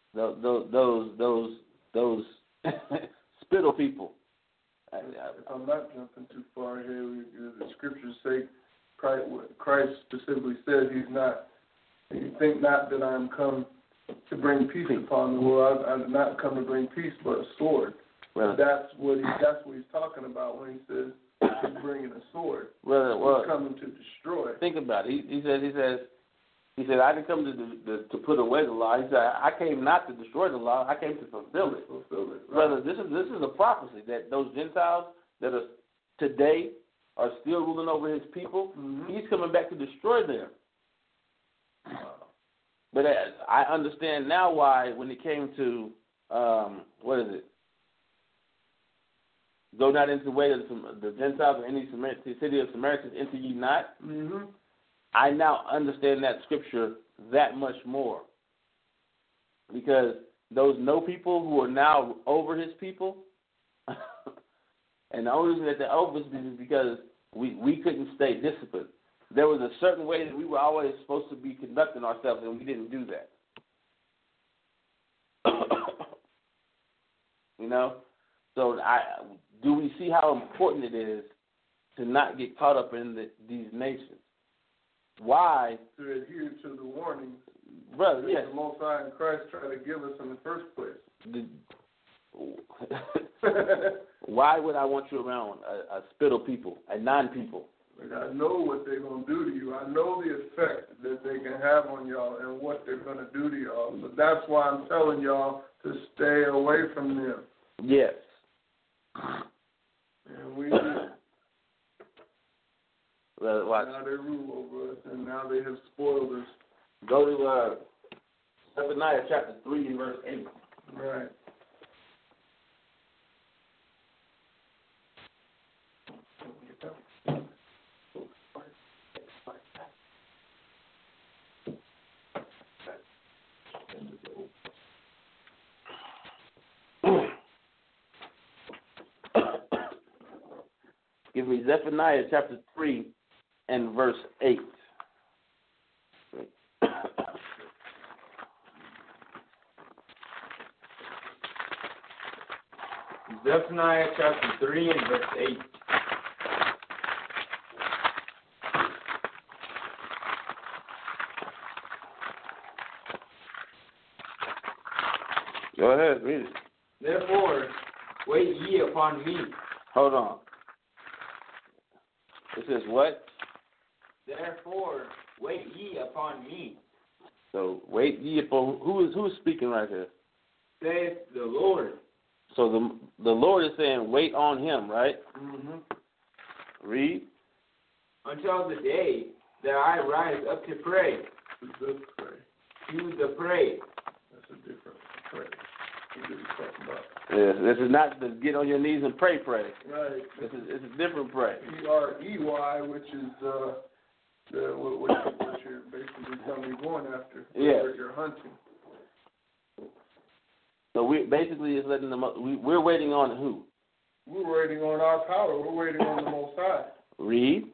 Those spittle people. If I'm not jumping too far here, the scriptures say Christ specifically says he's not. You think not that I am come to bring peace upon the world. I did not come to bring peace, but a sword. Well, that's what he's talking about when he says He's bringing a sword. Brother, He's coming to destroy. Think about it. He said, I didn't come to put away the law. He said, I came not to destroy the law. I came to fulfill it. Right. Brother, this is a prophecy that those Gentiles that are today are still ruling over his people. He's coming back to destroy them. But I understand now why when it came to, go not into the way of the Gentiles or any city of Samaritans, enter ye not. I now understand that scripture that much more. Because those no people who are now over his people, and the only reason that they're over is because we couldn't stay disciplined. There was a certain way that we were always supposed to be conducting ourselves, and we didn't do that. You know? So do we see how important it is to not get caught up in these nations? Why? To adhere to the warnings. Brother, yes. The Most High and Christ tried to give us in the first place. Why would I want you around a spittle people, a non-people? Like, I know what they're going to do to you. I know the effect that they can have on y'all and what they're going to do to y'all. So that's why I'm telling y'all to stay away from them. Yes. And we watch. now they rule over us, and now they have spoiled us. Go to Zephaniah chapter 3 and verse 8. Right. Give me Zephaniah chapter 3 and verse 8. Zephaniah chapter 3 and verse 8. Go ahead, read it. Therefore, wait ye upon me. Hold on. It says what? Therefore, wait ye upon me. So wait ye upon who is speaking right here? Saith the Lord. So the Lord is saying wait on him, right? Read. Until the day that I rise up to pray. To the pray. That's a different pray. What are you talking about? Yes, this is not to get on your knees and pray. Right. It's a different pray. P-R-E-Y, which is what you're basically telling me going after. Yeah. You're hunting. So we basically is letting them. We're waiting on who? We're waiting on our power. We're waiting on the Most High. Read.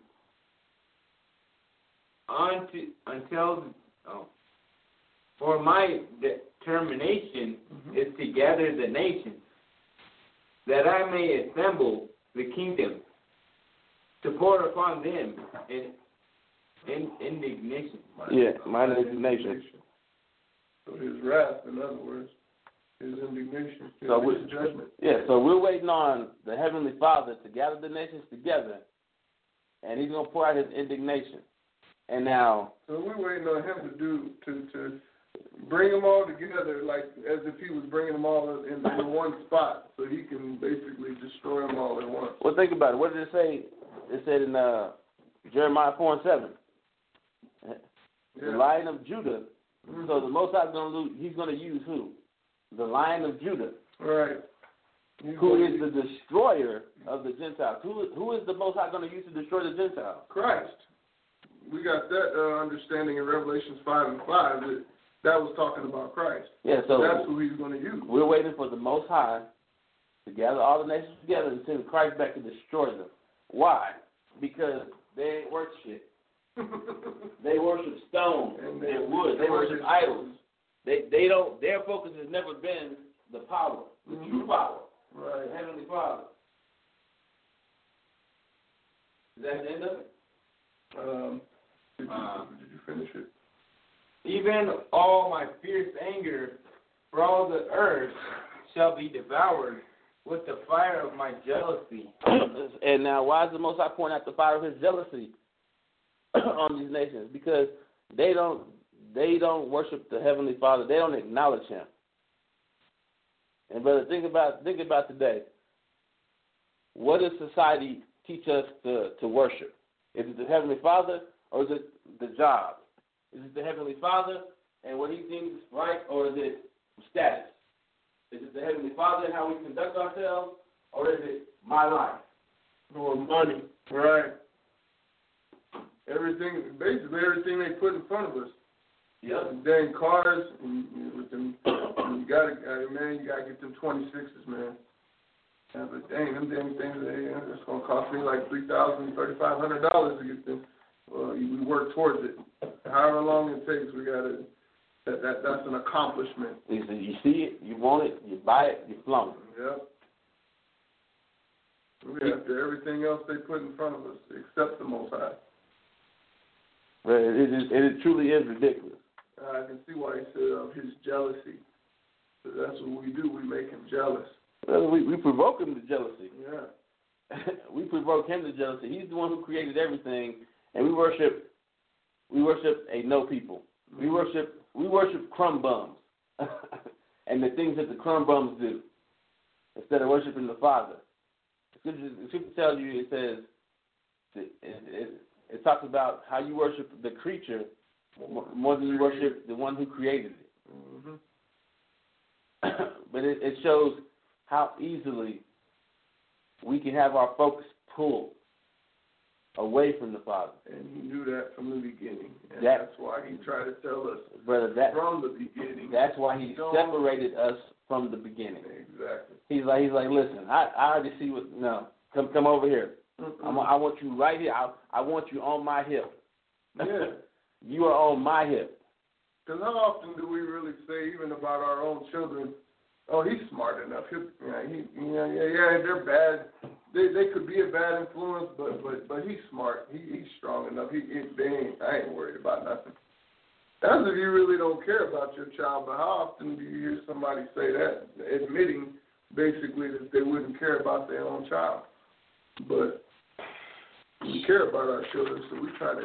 For my determination is to gather the nations, that I may assemble the kingdom, to pour upon them in indignation. My indignation. So his wrath, in other words, his indignation, his judgment. Yeah, so we're waiting on the Heavenly Father to gather the nations together, and he's going to pour out his indignation. And now... So we're waiting on him to bring them all together, like as if he was bringing them all in one spot, so he can basically destroy them all at once. Well, think about it. What did it say? It said in Jeremiah 4 and 7. The Lion of Judah. So the Most High he's going to use who? The Lion of Judah. Right. Who is the destroyer of the Gentiles? Who is the Most High going to use to destroy the Gentiles? Christ. We got that understanding in Revelations 5 and 5 that was talking about Christ. Yeah, so that's who he's going to use. We're waiting for the Most High to gather all the nations together and send Christ back to destroy them. Why? Because they ain't worth shit. They worship stone and wood. They worship idols. They don't. Their focus has never been the power, the true power, right? The Heavenly Father. Is that the end of it? Did you finish it? Even all my fierce anger for all the earth shall be devoured with the fire of my jealousy. And now, why is the Most High pouring out the fire of His jealousy on these nations? Because they don't worship the Heavenly Father. They don't acknowledge Him. And brother, think about today. What does society teach us to worship? Is it the Heavenly Father, or is it the job? Is it the Heavenly Father and what He thinks is right, or is it status? Is it the Heavenly Father and how we conduct ourselves, or is it my life? Or money, right? Basically everything they put in front of us. Yep. Dang cars, and with them, you gotta get them 26s, man. Yeah, but dang, them damn things, it's gonna cost me like $3,000, $3,500 to get them. Well, we work towards it. However long it takes, we gotta. That's an accomplishment. You see it, you want it, you buy it, you flaunt it. Yep. We after everything else they put in front of us, except the Most High. But it truly is ridiculous. I can see why he said of his jealousy. So that's what we do. We make him jealous. Well, we provoke him to jealousy. Yeah. We provoke him to jealousy. He's the one who created everything, and we worship a no people. We worship crumb bums and the things that the crumb bums do instead of worshiping the Father. The scripture tells you, it says, it talks about how you worship the creature more than you worship the one who created it. Mm-hmm. But it shows how easily we can have our focus pulled away from the Father. And he knew that from the beginning. And that's why he tried to tell us from the beginning. That's why he separated us from the beginning. Exactly. He's like, listen, I already see what. No, come over here. I want you right here. I want you on my hip. Yeah. You are on my hip. Because how often do we really say, even about our own children, oh, he's smart enough. They're bad. They could be a bad influence, but he's smart. He's strong enough. I ain't worried about nothing. That's if you really don't care about your child. But how often do you hear somebody say that, admitting basically that they wouldn't care about their own child? But we care about our children, so we try to.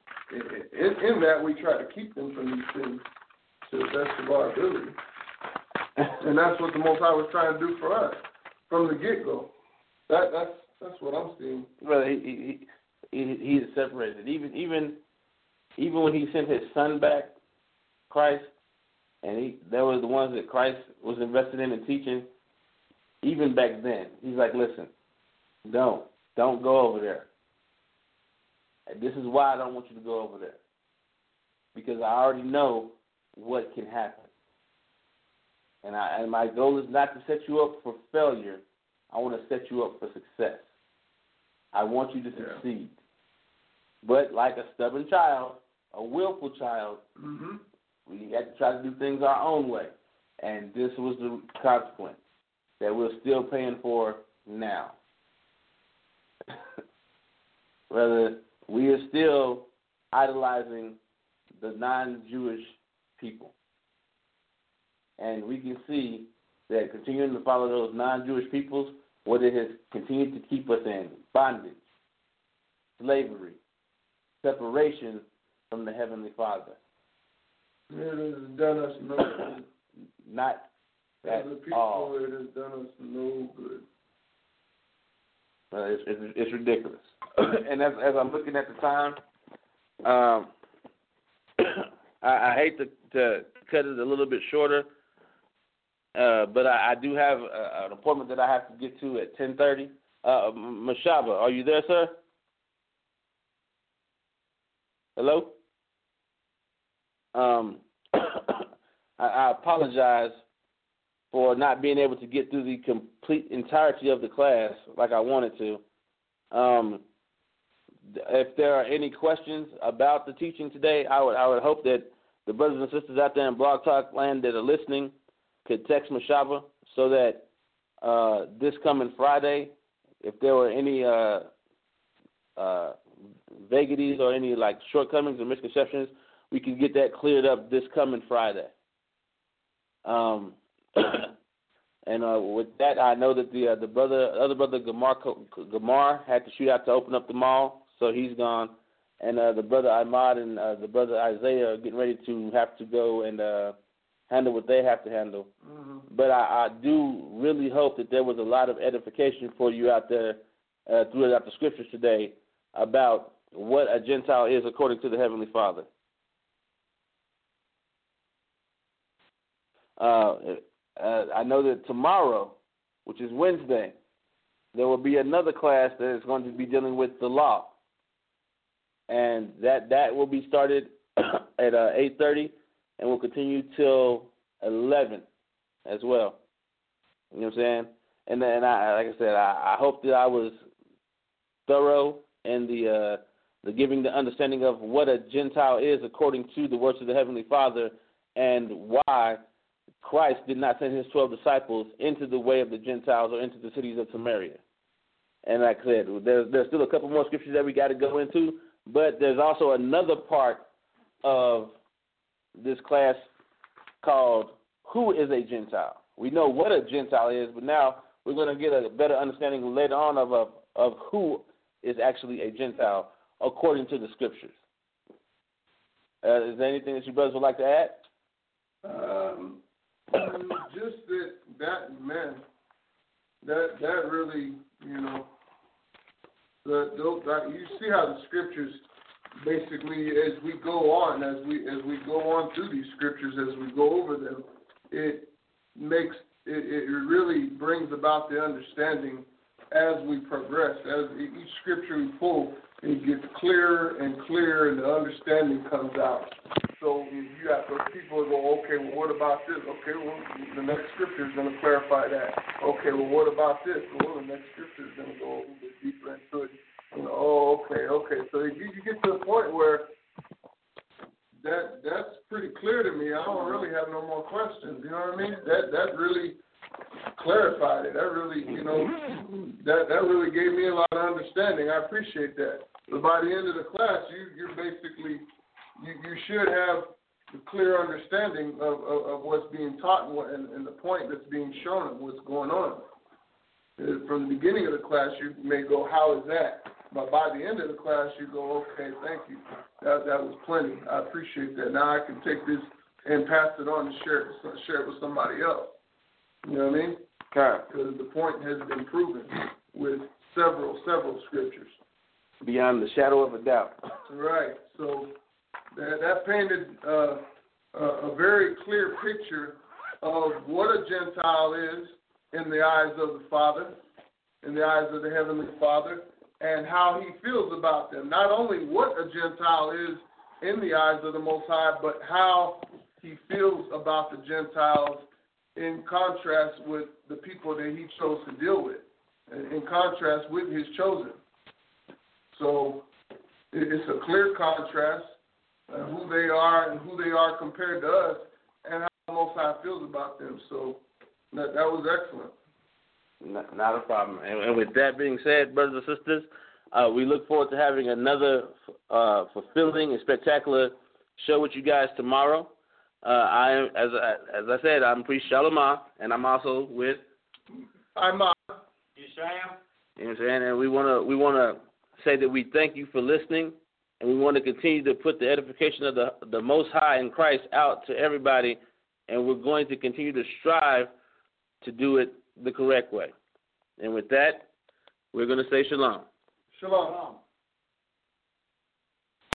In that, we try to keep them from these things to the best of our ability. And that's what the Most High was trying to do for us from the get-go. That's what I'm seeing. Well, he is separated. Even when he sent his son back, Christ, and there was the ones that Christ was invested in and teaching, even back then, he's like, listen, don't go over there. This is why I don't want you to go over there. Because I already know what can happen. And my goal is not to set you up for failure. I want to set you up for success. I want you to succeed. But like a stubborn child, a willful child, we had to try to do things our own way. And this was the consequence that we're still paying for now. Whether we are still idolizing the non-Jewish people. And we can see that continuing to follow those non-Jewish peoples, what it has continued to keep us in: bondage, slavery, separation from the Heavenly Father. It has done us no good. Not at all. It has done us no good. It's ridiculous. And as I'm looking at the time, I hate to cut it a little bit shorter, but I do have an appointment that I have to get to at 10:30. Mashaba, are you there, sir? Hello? I apologize for not being able to get through the complete entirety of the class like I wanted to. If there are any questions about the teaching today, I would hope that the brothers and sisters out there in Blog Talk Land that are listening could text Mashaba so that this coming Friday, if there were any vagaries or any like shortcomings or misconceptions, we can get that cleared up this coming Friday. And with that, I know that the other brother Gamar had to shoot out to open up the mall, so he's gone. And the brother Ahmad and the brother Isaiah are getting ready to have to go and handle what they have to handle. Mm-hmm. But I do really hope that there was a lot of edification for you out there throughout the scriptures today about what a Gentile is according to the Heavenly Father. I know that tomorrow, which is Wednesday, there will be another class that is going to be dealing with the law. And that will be started at 8:30 and will continue till 11 as well. You know what I'm saying? And then, like I said, I hope that I was thorough in the giving the understanding of what a Gentile is according to the words of the Heavenly Father and why Christ did not send his 12 disciples into the way of the Gentiles or into the cities of Samaria. And like I said, there's still a couple more scriptures that we got to go into, but there's also another part of this class called Who is a Gentile? We know what a Gentile is, but now we're going to get a better understanding later on of who is actually a Gentile according to the scriptures. Is there anything that you brothers would like to add? Just that really, you see how the scriptures basically, as we go on, as we go on through these scriptures, as we go over them, it really brings about the understanding as we progress. As each scripture we pull, it gets clearer and clearer, and the understanding comes out. So you have those people who go, okay, well, what about this? Okay, well, the next scripture is going to clarify that. Okay, well, what about this? Well, the next scripture is going to go a little bit deeper into it. Okay. So you get to the point where that's pretty clear to me. I don't really have no more questions. You know what I mean? That really clarified it. That really, that really gave me a lot of understanding. I appreciate that. But by the end of the class, you're basically, you should have a clear understanding of what's being taught and the point that's being shown of what's going on. From the beginning of the class, you may go, how is that? But by the end of the class, you go, okay, thank you. That was plenty. I appreciate that. Now I can take this and pass it on and share it with somebody else. You know what I mean? Because the point has been proven with several scriptures. Beyond the shadow of a doubt. Right. So that painted a very clear picture of what a Gentile is in the eyes of the Father, in the eyes of the Heavenly Father, and how he feels about them. Not only what a Gentile is in the eyes of the Most High, but how he feels about the Gentiles in contrast with the people that he chose to deal with, in contrast with his chosen. So it's a clear contrast of who they are and who they are compared to us, and how the Most High feels about them. So that was excellent. Not a problem. And with that being said, brothers and sisters, we look forward to having another fulfilling and spectacular show with you guys tomorrow. As I said, I'm Priest Shalomah, and I'm also with Ahmad. Yeshaya. You know what I'm saying? And we want to say that we thank you for listening, and we want to continue to put the edification of the Most High in Christ out to everybody, and we're going to continue to strive to do it the correct way. And with that, we're going to say shalom. Shalom.